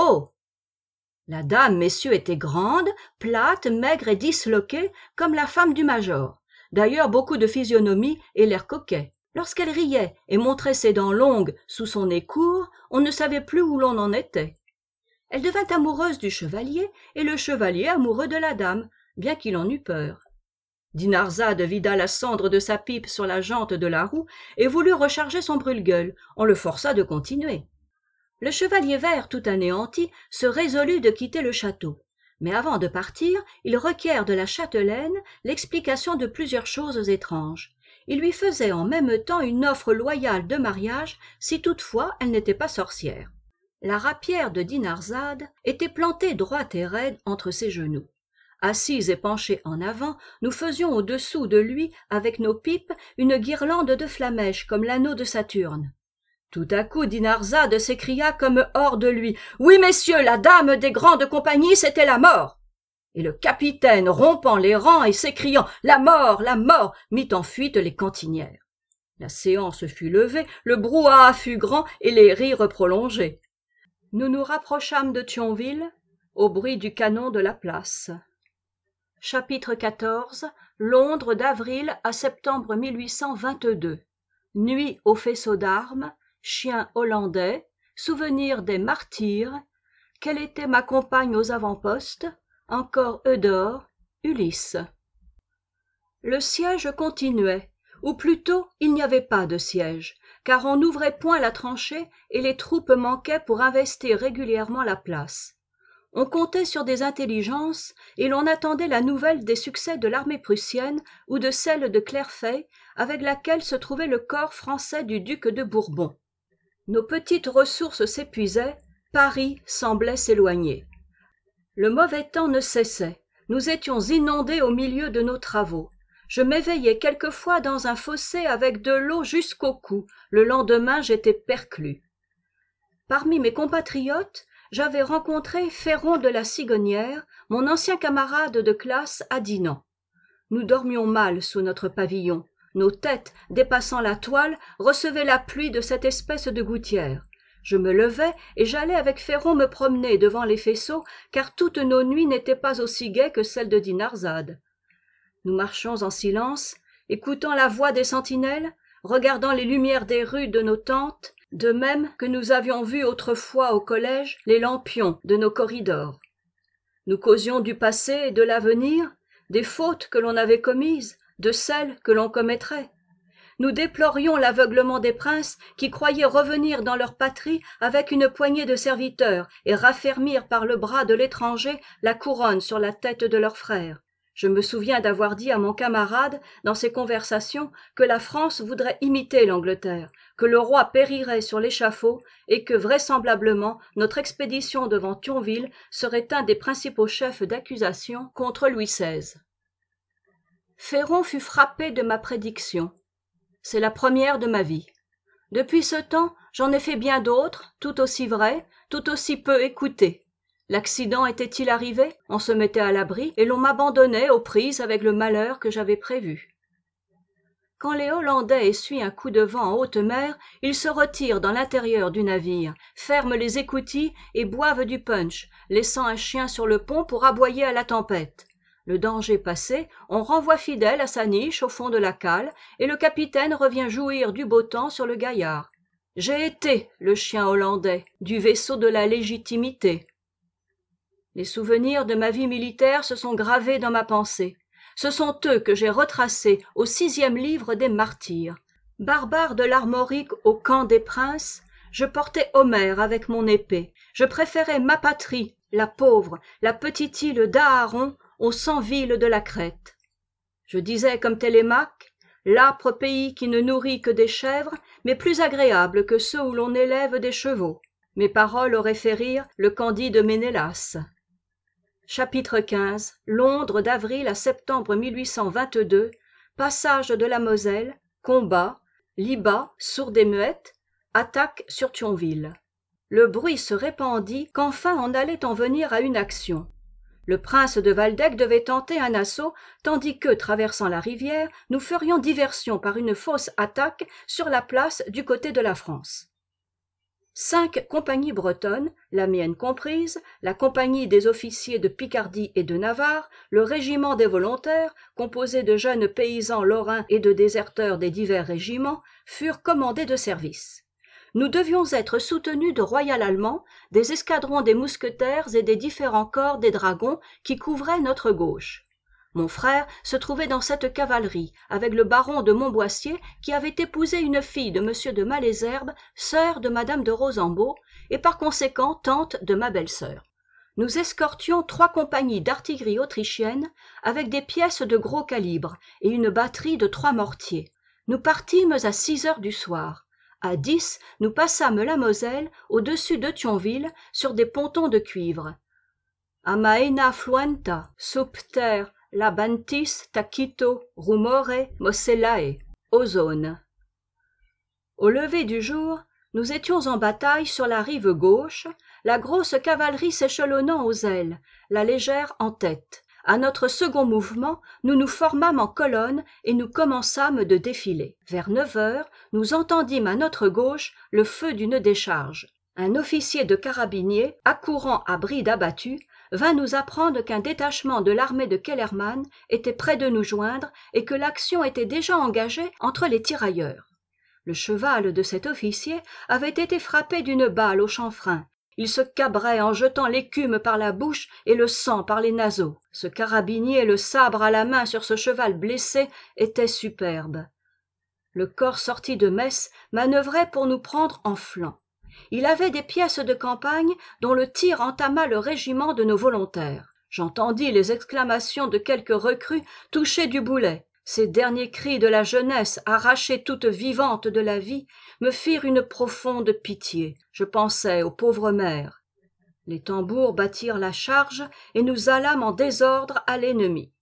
La dame, messieurs, était grande, plate, maigre et disloquée, comme la femme du major. D'ailleurs beaucoup de physionomie et l'air coquet. Lorsqu'elle riait et montrait ses dents longues sous son nez court, on ne savait plus où l'on en était. Elle devint amoureuse du chevalier et le chevalier amoureux de la dame, bien qu'il en eût peur. Dinarzade vida la cendre de sa pipe sur la jante de la roue et voulut recharger son brûle-gueule. On le força de continuer. Le chevalier vert, tout anéanti, se résolut de quitter le château. Mais avant de partir, il requiert de la châtelaine l'explication de plusieurs choses étranges. Il lui faisait en même temps une offre loyale de mariage si toutefois elle n'était pas sorcière. La rapière de Dinarzade était plantée droite et raide entre ses genoux. Assis et penchés en avant, nous faisions au-dessous de lui, avec nos pipes, une guirlande de flamèches comme l'anneau de Saturne. Tout à coup, Dinarzade s'écria comme hors de lui « Oui, messieurs, la dame des grandes compagnies, c'était la mort !» Et le capitaine, rompant les rangs et s'écriant « La mort, la mort !» mit en fuite les cantinières. La séance fut levée, le brouhaha fut grand et les rires prolongés. Nous nous rapprochâmes de Thionville, au bruit du canon de la place. Chapitre quatorze. Londres d'avril à septembre mille huit cent vingt-deux. Nuit au faisceau d'armes, chien hollandais, souvenir des martyrs, quelle était ma compagne aux avant-postes, encore Eudore, Ulysse. Le siège continuait, ou plutôt il n'y avait pas de siège, car on n'ouvrait point la tranchée et les troupes manquaient pour investir régulièrement la place. On comptait sur des intelligences et l'on attendait la nouvelle des succès de l'armée prussienne ou de celle de Clairfayt avec laquelle se trouvait le corps français du duc de Bourbon. Nos petites ressources s'épuisaient, Paris semblait s'éloigner. Le mauvais temps ne cessait, nous étions inondés au milieu de nos travaux. Je m'éveillais quelquefois dans un fossé avec de l'eau jusqu'au cou, le lendemain j'étais perclus. Parmi mes compatriotes, j'avais rencontré Féron de la Cigonnière, mon ancien camarade de classe à Dinan. Nous dormions mal sous notre pavillon. Nos têtes, dépassant la toile, recevaient la pluie de cette espèce de gouttière. Je me levais et j'allais avec Féron me promener devant les faisceaux, car toutes nos nuits n'étaient pas aussi gaies que celles de Dinarzade. Nous marchions en silence, écoutant la voix des sentinelles, regardant les lumières des rues de nos tentes, de même que nous avions vu autrefois au collège les lampions de nos corridors. Nous causions du passé et de l'avenir, des fautes que l'on avait commises, de celles que l'on commettrait. Nous déplorions l'aveuglement des princes qui croyaient revenir dans leur patrie avec une poignée de serviteurs et raffermir par le bras de l'étranger la couronne sur la tête de leurs frères. Je me souviens d'avoir dit à mon camarade dans ces conversations que la France voudrait imiter l'Angleterre, que le roi périrait sur l'échafaud et que vraisemblablement notre expédition devant Thionville serait un des principaux chefs d'accusation contre Louis seize. Féron fut frappé de ma prédiction. C'est la première de ma vie. Depuis ce temps, j'en ai fait bien d'autres, tout aussi vraies, tout aussi peu écoutées. L'accident était-il arrivé? On se mettait à l'abri et l'on m'abandonnait aux prises avec le malheur que j'avais prévu. Quand les Hollandais essuient un coup de vent en haute mer, ils se retirent dans l'intérieur du navire, ferment les écoutilles et boivent du punch, laissant un chien sur le pont pour aboyer à la tempête. Le danger passé, on renvoie fidèle à sa niche au fond de la cale et le capitaine revient jouir du beau temps sur le gaillard. J'ai été le chien hollandais du vaisseau de la légitimité. Les souvenirs de ma vie militaire se sont gravés dans ma pensée. Ce sont eux que j'ai retracés au sixième livre des Martyrs. Barbare de l'Armorique au camp des princes, je portais Homère avec mon épée. Je préférais ma patrie, la pauvre, la petite île d'Aaron, aux cent villes de la Crète. Je disais comme Télémaque, l'âpre pays qui ne nourrit que des chèvres, mais plus agréable que ceux où l'on élève des chevaux. Mes paroles auraient fait rire le Candide Ménélas. Chapitre quinze. Londres d'avril à septembre mille huit cent vingt-deux, passage de la Moselle, combat, Libat, sourde et muette, attaque sur Thionville. Le bruit se répandit qu'enfin on allait en venir à une action. Le prince de Waldeck devait tenter un assaut, tandis que, traversant la rivière, nous ferions diversion par une fausse attaque sur la place du côté de la France. Cinq compagnies bretonnes, la mienne comprise, la compagnie des officiers de Picardie et de Navarre, le régiment des volontaires, composé de jeunes paysans lorrains et de déserteurs des divers régiments, furent commandés de service. Nous devions être soutenus de royal allemand, des escadrons des mousquetaires et des différents corps des dragons qui couvraient notre gauche. Mon frère se trouvait dans cette cavalerie, avec le baron de Montboissier qui avait épousé une fille de monsieur de Malesherbes, sœur de madame de Rosambeau, et par conséquent tante de ma belle-sœur. Nous escortions trois compagnies d'artillerie autrichienne, avec des pièces de gros calibre et une batterie de trois mortiers. Nous partîmes à six heures du soir. À dix, nous passâmes la Moselle au-dessus de Thionville sur des pontons de cuivre. Amaena fluenta, subter labantis tacito rumore mocellae, ozone. Au lever du jour, nous étions en bataille sur la rive gauche, la grosse cavalerie s'échelonnant aux ailes, la légère en tête. À notre second mouvement, nous nous formâmes en colonne et nous commençâmes de défiler. Vers neuf heures, nous entendîmes à notre gauche le feu d'une décharge. Un officier de carabiniers, accourant à bride abattue, vint nous apprendre qu'un détachement de l'armée de Kellermann était près de nous joindre et que l'action était déjà engagée entre les tirailleurs. Le cheval de cet officier avait été frappé d'une balle au chanfrein. Il se cabrait en jetant l'écume par la bouche et le sang par les naseaux. Ce carabinier, le sabre à la main sur ce cheval blessé, était superbe. Le corps sorti de Metz manœuvrait pour nous prendre en flanc. Il avait des pièces de campagne dont le tir entama le régiment de nos volontaires. J'entendis les exclamations de quelques recrues touchées du boulet. Ces derniers cris de la jeunesse, arrachée toute vivante de la vie, me firent une profonde pitié. Je pensais aux pauvres mères. Les tambours battirent la charge et nous allâmes en désordre à l'ennemi.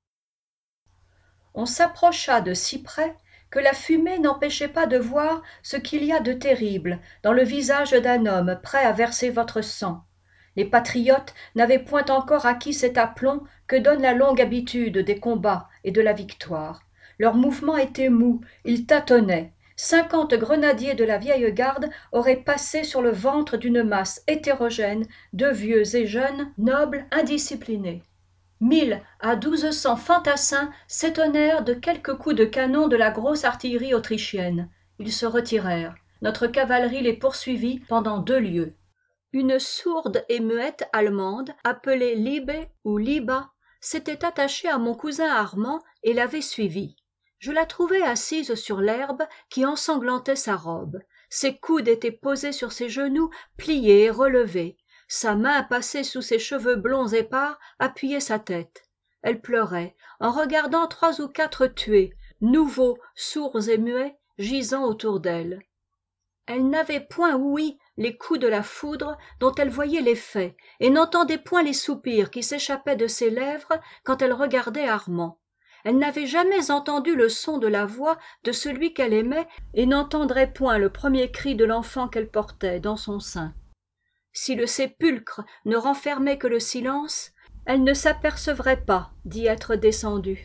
On s'approcha de si près que la fumée n'empêchait pas de voir ce qu'il y a de terrible dans le visage d'un homme prêt à verser votre sang. Les patriotes n'avaient point encore acquis cet aplomb que donne la longue habitude des combats et de la victoire. Leurs mouvements étaient mous, ils tâtonnaient. Cinquante grenadiers de la vieille garde auraient passé sur le ventre d'une masse hétérogène de vieux et jeunes, nobles, indisciplinés. Mille à douze cents fantassins s'étonnèrent de quelques coups de canon de la grosse artillerie autrichienne. Ils se retirèrent. Notre cavalerie les poursuivit pendant deux lieues. Une sourde et muette Allemande, appelée Liebe ou Liba, s'était attachée à mon cousin Armand et l'avait suivi. Je la trouvai assise sur l'herbe qui ensanglantait sa robe. Ses coudes étaient posés sur ses genoux, pliés et relevés. Sa main passée sous ses cheveux blonds épars appuyait sa tête. Elle pleurait, en regardant trois ou quatre tués, nouveaux, sourds et muets, gisant autour d'elle. Elle n'avait point ouï les coups de la foudre dont elle voyait l'effet, et n'entendait point les soupirs qui s'échappaient de ses lèvres quand elle regardait Armand. Elle n'avait jamais entendu le son de la voix de celui qu'elle aimait et n'entendrait point le premier cri de l'enfant qu'elle portait dans son sein. Si le sépulcre ne renfermait que le silence, elle ne s'apercevrait pas d'y être descendue.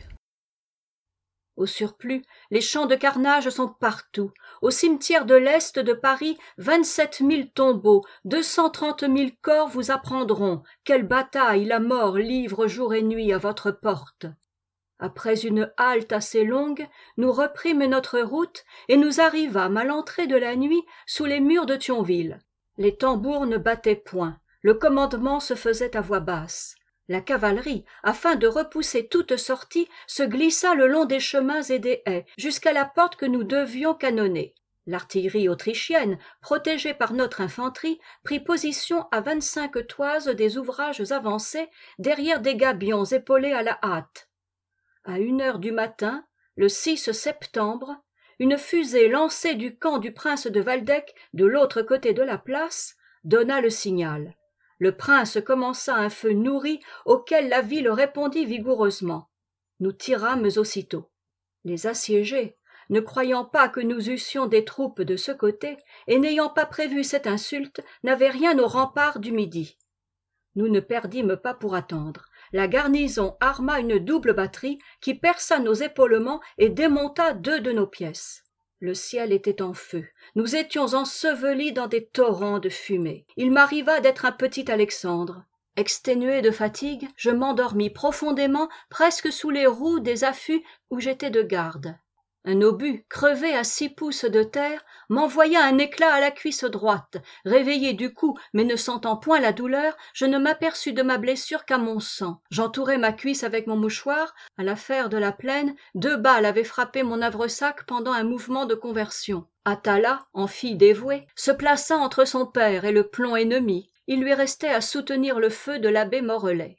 Au surplus, les champs de carnage sont partout. Au cimetière de l'Est de Paris, vingt-sept mille tombeaux, deux cent trente mille corps vous apprendront quelle bataille la mort livre jour et nuit à votre porte. Après une halte assez longue, nous reprîmes notre route et nous arrivâmes à l'entrée de la nuit sous les murs de Thionville. Les tambours ne battaient point, le commandement se faisait à voix basse. La cavalerie, afin de repousser toute sortie, se glissa le long des chemins et des haies, jusqu'à la porte que nous devions canonner. L'artillerie autrichienne, protégée par notre infanterie, prit position à vingt-cinq toises des ouvrages avancés, derrière des gabions épaulés à la hâte. À une heure du matin, le six septembre, une fusée lancée du camp du prince de Waldeck, de l'autre côté de la place, donna le signal. Le prince commença un feu nourri auquel la ville répondit vigoureusement. Nous tirâmes aussitôt. Les assiégés, ne croyant pas que nous eussions des troupes de ce côté, et n'ayant pas prévu cette insulte, n'avaient rien aux remparts du Midi. Nous ne perdîmes pas pour attendre. La garnison arma une double batterie qui perça nos épaulements et démonta deux de nos pièces. Le ciel était en feu. Nous étions ensevelis dans des torrents de fumée. Il m'arriva d'être un petit Alexandre. Exténué de fatigue, je m'endormis profondément, presque sous les roues des affûts où j'étais de garde. Un obus, crevé à six pouces de terre, m'envoya un éclat à la cuisse droite. Réveillé du coup, mais ne sentant point la douleur, je ne m'aperçus de ma blessure qu'à mon sang. J'entourai ma cuisse avec mon mouchoir. À l'affaire de la plaine, deux balles avaient frappé mon havresac pendant un mouvement de conversion. Atala, en fille dévouée, se plaça entre son père et le plomb ennemi. Il lui restait à soutenir le feu de l'abbé Morellet.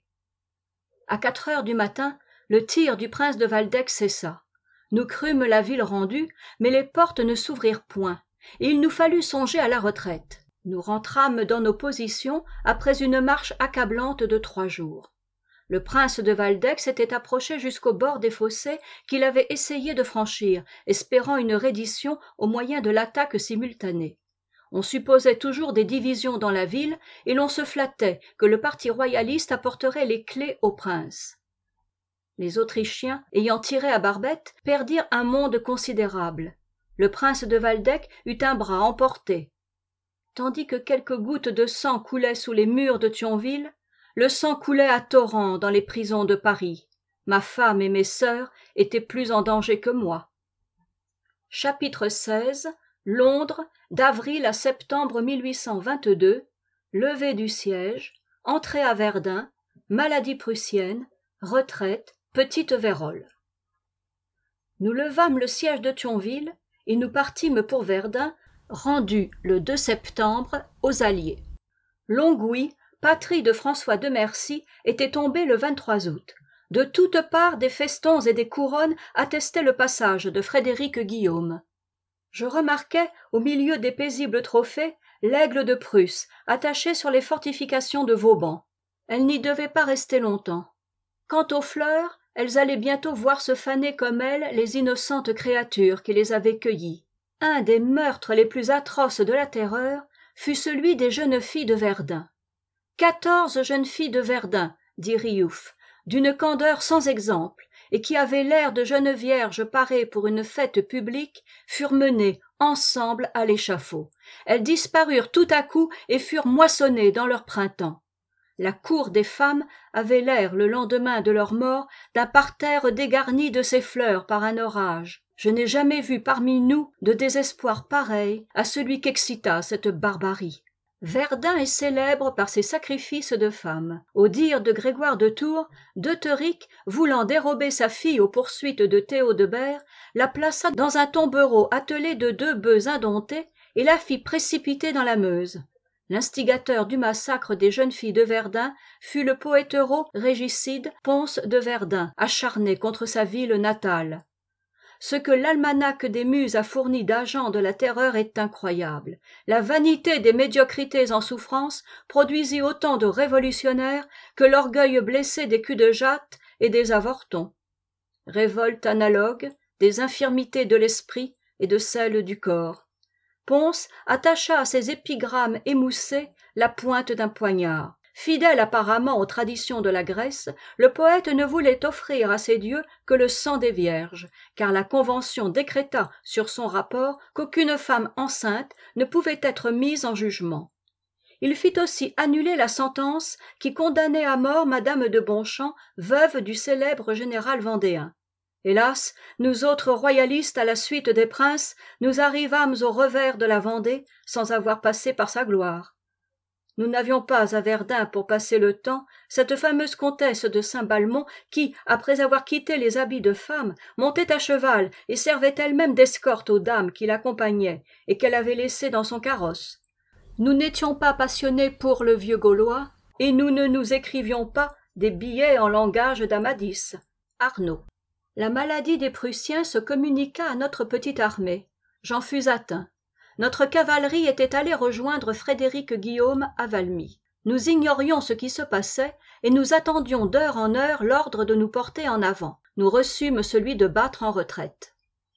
À quatre heures du matin, le tir du prince de Waldeck cessa. Nous crûmes la ville rendue, mais les portes ne s'ouvrirent point, et il nous fallut songer à la retraite. Nous rentrâmes dans nos positions après une marche accablante de trois jours. Le prince de Waldeck s'était approché jusqu'au bord des fossés qu'il avait essayé de franchir, espérant une reddition au moyen de l'attaque simultanée. On supposait toujours des divisions dans la ville, et l'on se flattait que le parti royaliste apporterait les clés au prince. Les Autrichiens, ayant tiré à barbette, perdirent un monde considérable. Le prince de Waldeck eut un bras emporté. Tandis que quelques gouttes de sang coulaient sous les murs de Thionville, le sang coulait à torrents dans les prisons de Paris. Ma femme et mes sœurs étaient plus en danger que moi. Chapitre seize. Londres, d'avril à septembre mille huit cent vingt-deux, levée du siège, entrée à Verdun, maladie prussienne, retraite, petite vérole. Nous levâmes le siège de Thionville et nous partîmes pour Verdun, rendu le deux septembre aux Alliés. Longwy, patrie de François de Mercy, était tombé le vingt-trois août. De toutes parts des festons et des couronnes attestaient le passage de Frédéric Guillaume. Je remarquai, au milieu des paisibles trophées, l'aigle de Prusse, attaché sur les fortifications de Vauban. Elle n'y devait pas rester longtemps. Quant aux fleurs, elles allaient bientôt voir se faner comme elles les innocentes créatures qui les avaient cueillies. Un des meurtres les plus atroces de la terreur fut celui des jeunes filles de Verdun. Quatorze jeunes filles de Verdun, dit Riouf, d'une candeur sans exemple, et qui avaient l'air de jeunes vierges parées pour une fête publique, furent menées ensemble à l'échafaud. Elles disparurent tout à coup et furent moissonnées dans leur printemps. La cour des femmes avait l'air, le lendemain de leur mort, d'un parterre dégarni de ces fleurs par un orage. Je n'ai jamais vu parmi nous de désespoir pareil à celui qu'excita cette barbarie. Verdun est célèbre par ses sacrifices de femmes. Au dire de Grégoire de Tours, Deuteric, voulant dérober sa fille aux poursuites de Théodebert, la plaça dans un tombereau attelé de deux bœufs indomptés et la fit précipiter dans la Meuse. L'instigateur du massacre des jeunes filles de Verdun fut le poétero régicide Ponce de Verdun, acharné contre sa ville natale. Ce que l'almanach des Muses a fourni d'agents de la terreur est incroyable. La vanité des médiocrités en souffrance produisit autant de révolutionnaires que l'orgueil blessé des culs-de-jatte et des avortons. Révolte analogue des infirmités de l'esprit et de celles du corps. Ponce attacha à ses épigrammes émoussés la pointe d'un poignard. Fidèle apparemment aux traditions de la Grèce, le poète ne voulait offrir à ses dieux que le sang des vierges, car la Convention décréta sur son rapport qu'aucune femme enceinte ne pouvait être mise en jugement. Il fit aussi annuler la sentence qui condamnait à mort madame de Bonchamp, veuve du célèbre général vendéen. Hélas, nous autres royalistes, à la suite des princes, nous arrivâmes au revers de la Vendée sans avoir passé par sa gloire. Nous n'avions pas à Verdun pour passer le temps cette fameuse comtesse de Saint-Balmont qui, après avoir quitté les habits de femme, montait à cheval et servait elle-même d'escorte aux dames qui l'accompagnaient et qu'elle avait laissées dans son carrosse. Nous n'étions pas passionnés pour le vieux Gaulois et nous ne nous écrivions pas des billets en langage d'Amadis. Arnaud. La maladie des Prussiens se communiqua à notre petite armée. J'en fus atteint. Notre cavalerie était allée rejoindre Frédéric Guillaume à Valmy. Nous ignorions ce qui se passait et nous attendions d'heure en heure l'ordre de nous porter en avant. Nous reçûmes celui de battre en retraite.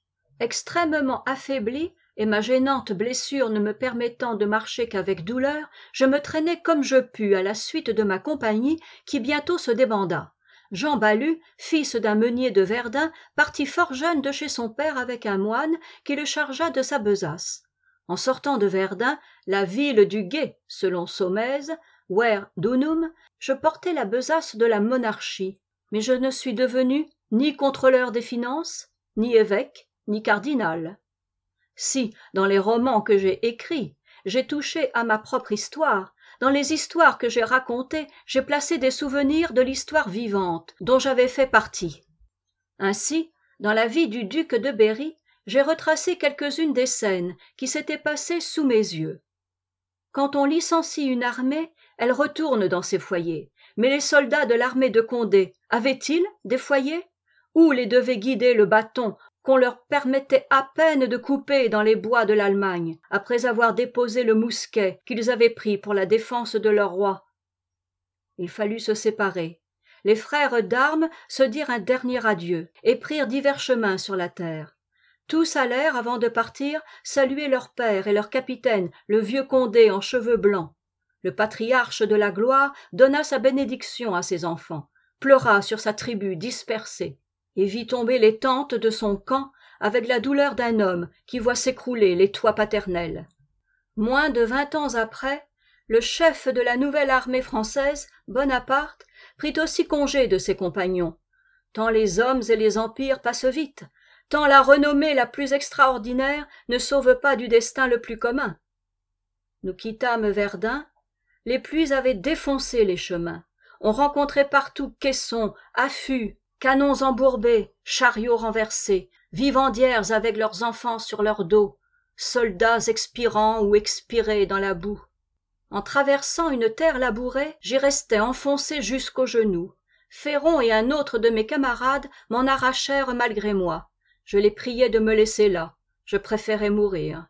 Extrêmement affaibli, et ma gênante blessure ne me permettant de marcher qu'avec douleur, je me traînai comme je pus à la suite de ma compagnie qui bientôt se débanda. Jean Balu, fils d'un meunier de Verdun, partit fort jeune de chez son père avec un moine qui le chargea de sa besace. En sortant de Verdun, la ville du guet, selon Saumaise, ver dunum, je portai la besace de la monarchie, mais je ne suis devenu ni contrôleur des finances, ni évêque, ni cardinal. Si, dans les romans que j'ai écrits, j'ai touché à ma propre histoire, dans les histoires que j'ai racontées, j'ai placé des souvenirs de l'histoire vivante, dont j'avais fait partie. Ainsi, dans la vie du duc de Berry, j'ai retracé quelques-unes des scènes qui s'étaient passées sous mes yeux. Quand on licencie une armée, elle retourne dans ses foyers. Mais les soldats de l'armée de Condé avaient-ils des foyers? Où les devait guider le bâton qu'on leur permettait à peine de couper dans les bois de l'Allemagne, après avoir déposé le mousquet qu'ils avaient pris pour la défense de leur roi? Il fallut se séparer. Les frères d'armes se dirent un dernier adieu et prirent divers chemins sur la terre. Tous allèrent, avant de partir, saluer leur père et leur capitaine, le vieux Condé en cheveux blancs. Le patriarche de la gloire donna sa bénédiction à ses enfants, pleura sur sa tribu dispersée, et vit tomber les tentes de son camp avec la douleur d'un homme qui voit s'écrouler les toits paternels. Moins de vingt ans après, le chef de la nouvelle armée française, Bonaparte, prit aussi congé de ses compagnons. Tant les hommes et les empires passent vite, tant la renommée la plus extraordinaire ne sauve pas du destin le plus commun. Nous quittâmes Verdun, les pluies avaient défoncé les chemins, on rencontrait partout caissons, affûts, canons embourbés, chariots renversés, vivandières avec leurs enfants sur leur dos, soldats expirant ou expirés dans la boue. En traversant une terre labourée, j'y restais enfoncé jusqu'aux genoux. Féron et un autre de mes camarades m'en arrachèrent malgré moi. Je les priais de me laisser là, je préférais mourir.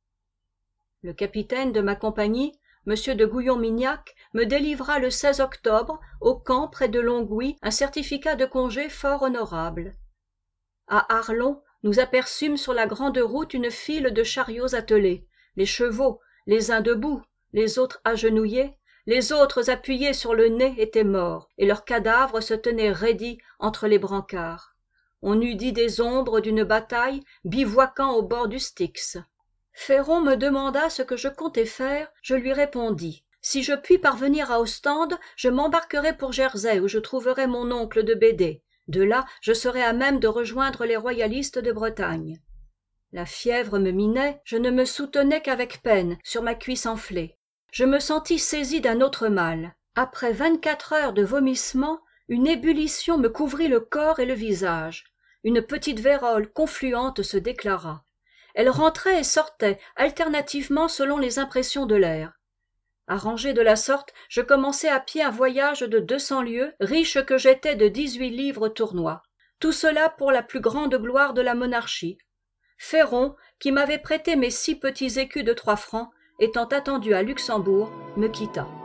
Le capitaine de ma compagnie, M. de Gouillon-Mignac, me délivra le seize octobre, au camp près de Longwy, un certificat de congé fort honorable. À Arlon, nous aperçûmes sur la grande route une file de chariots attelés, les chevaux, les uns debout, les autres agenouillés, les autres appuyés sur le nez étaient morts, et leurs cadavres se tenaient raidis entre les brancards. On eût dit des ombres d'une bataille bivouaquant au bord du Styx. Féron me demanda ce que je comptais faire, je lui répondis. Si je puis parvenir à Ostende, je m'embarquerai pour Jersey où je trouverai mon oncle de Bédé. De là, je serai à même de rejoindre les royalistes de Bretagne. La fièvre me minait, je ne me soutenais qu'avec peine sur ma cuisse enflée. Je me sentis saisi d'un autre mal. Après vingt-quatre heures de vomissements, une ébullition me couvrit le corps et le visage. Une petite vérole confluente se déclara. Elle rentrait et sortait alternativement selon les impressions de l'air. Arrangé de la sorte, je commençai à pied un voyage de deux cents lieues, riche que j'étais de dix-huit livres tournois. Tout cela pour la plus grande gloire de la monarchie. Féron, qui m'avait prêté mes six petits écus de trois francs, étant attendu à Luxembourg, me quitta.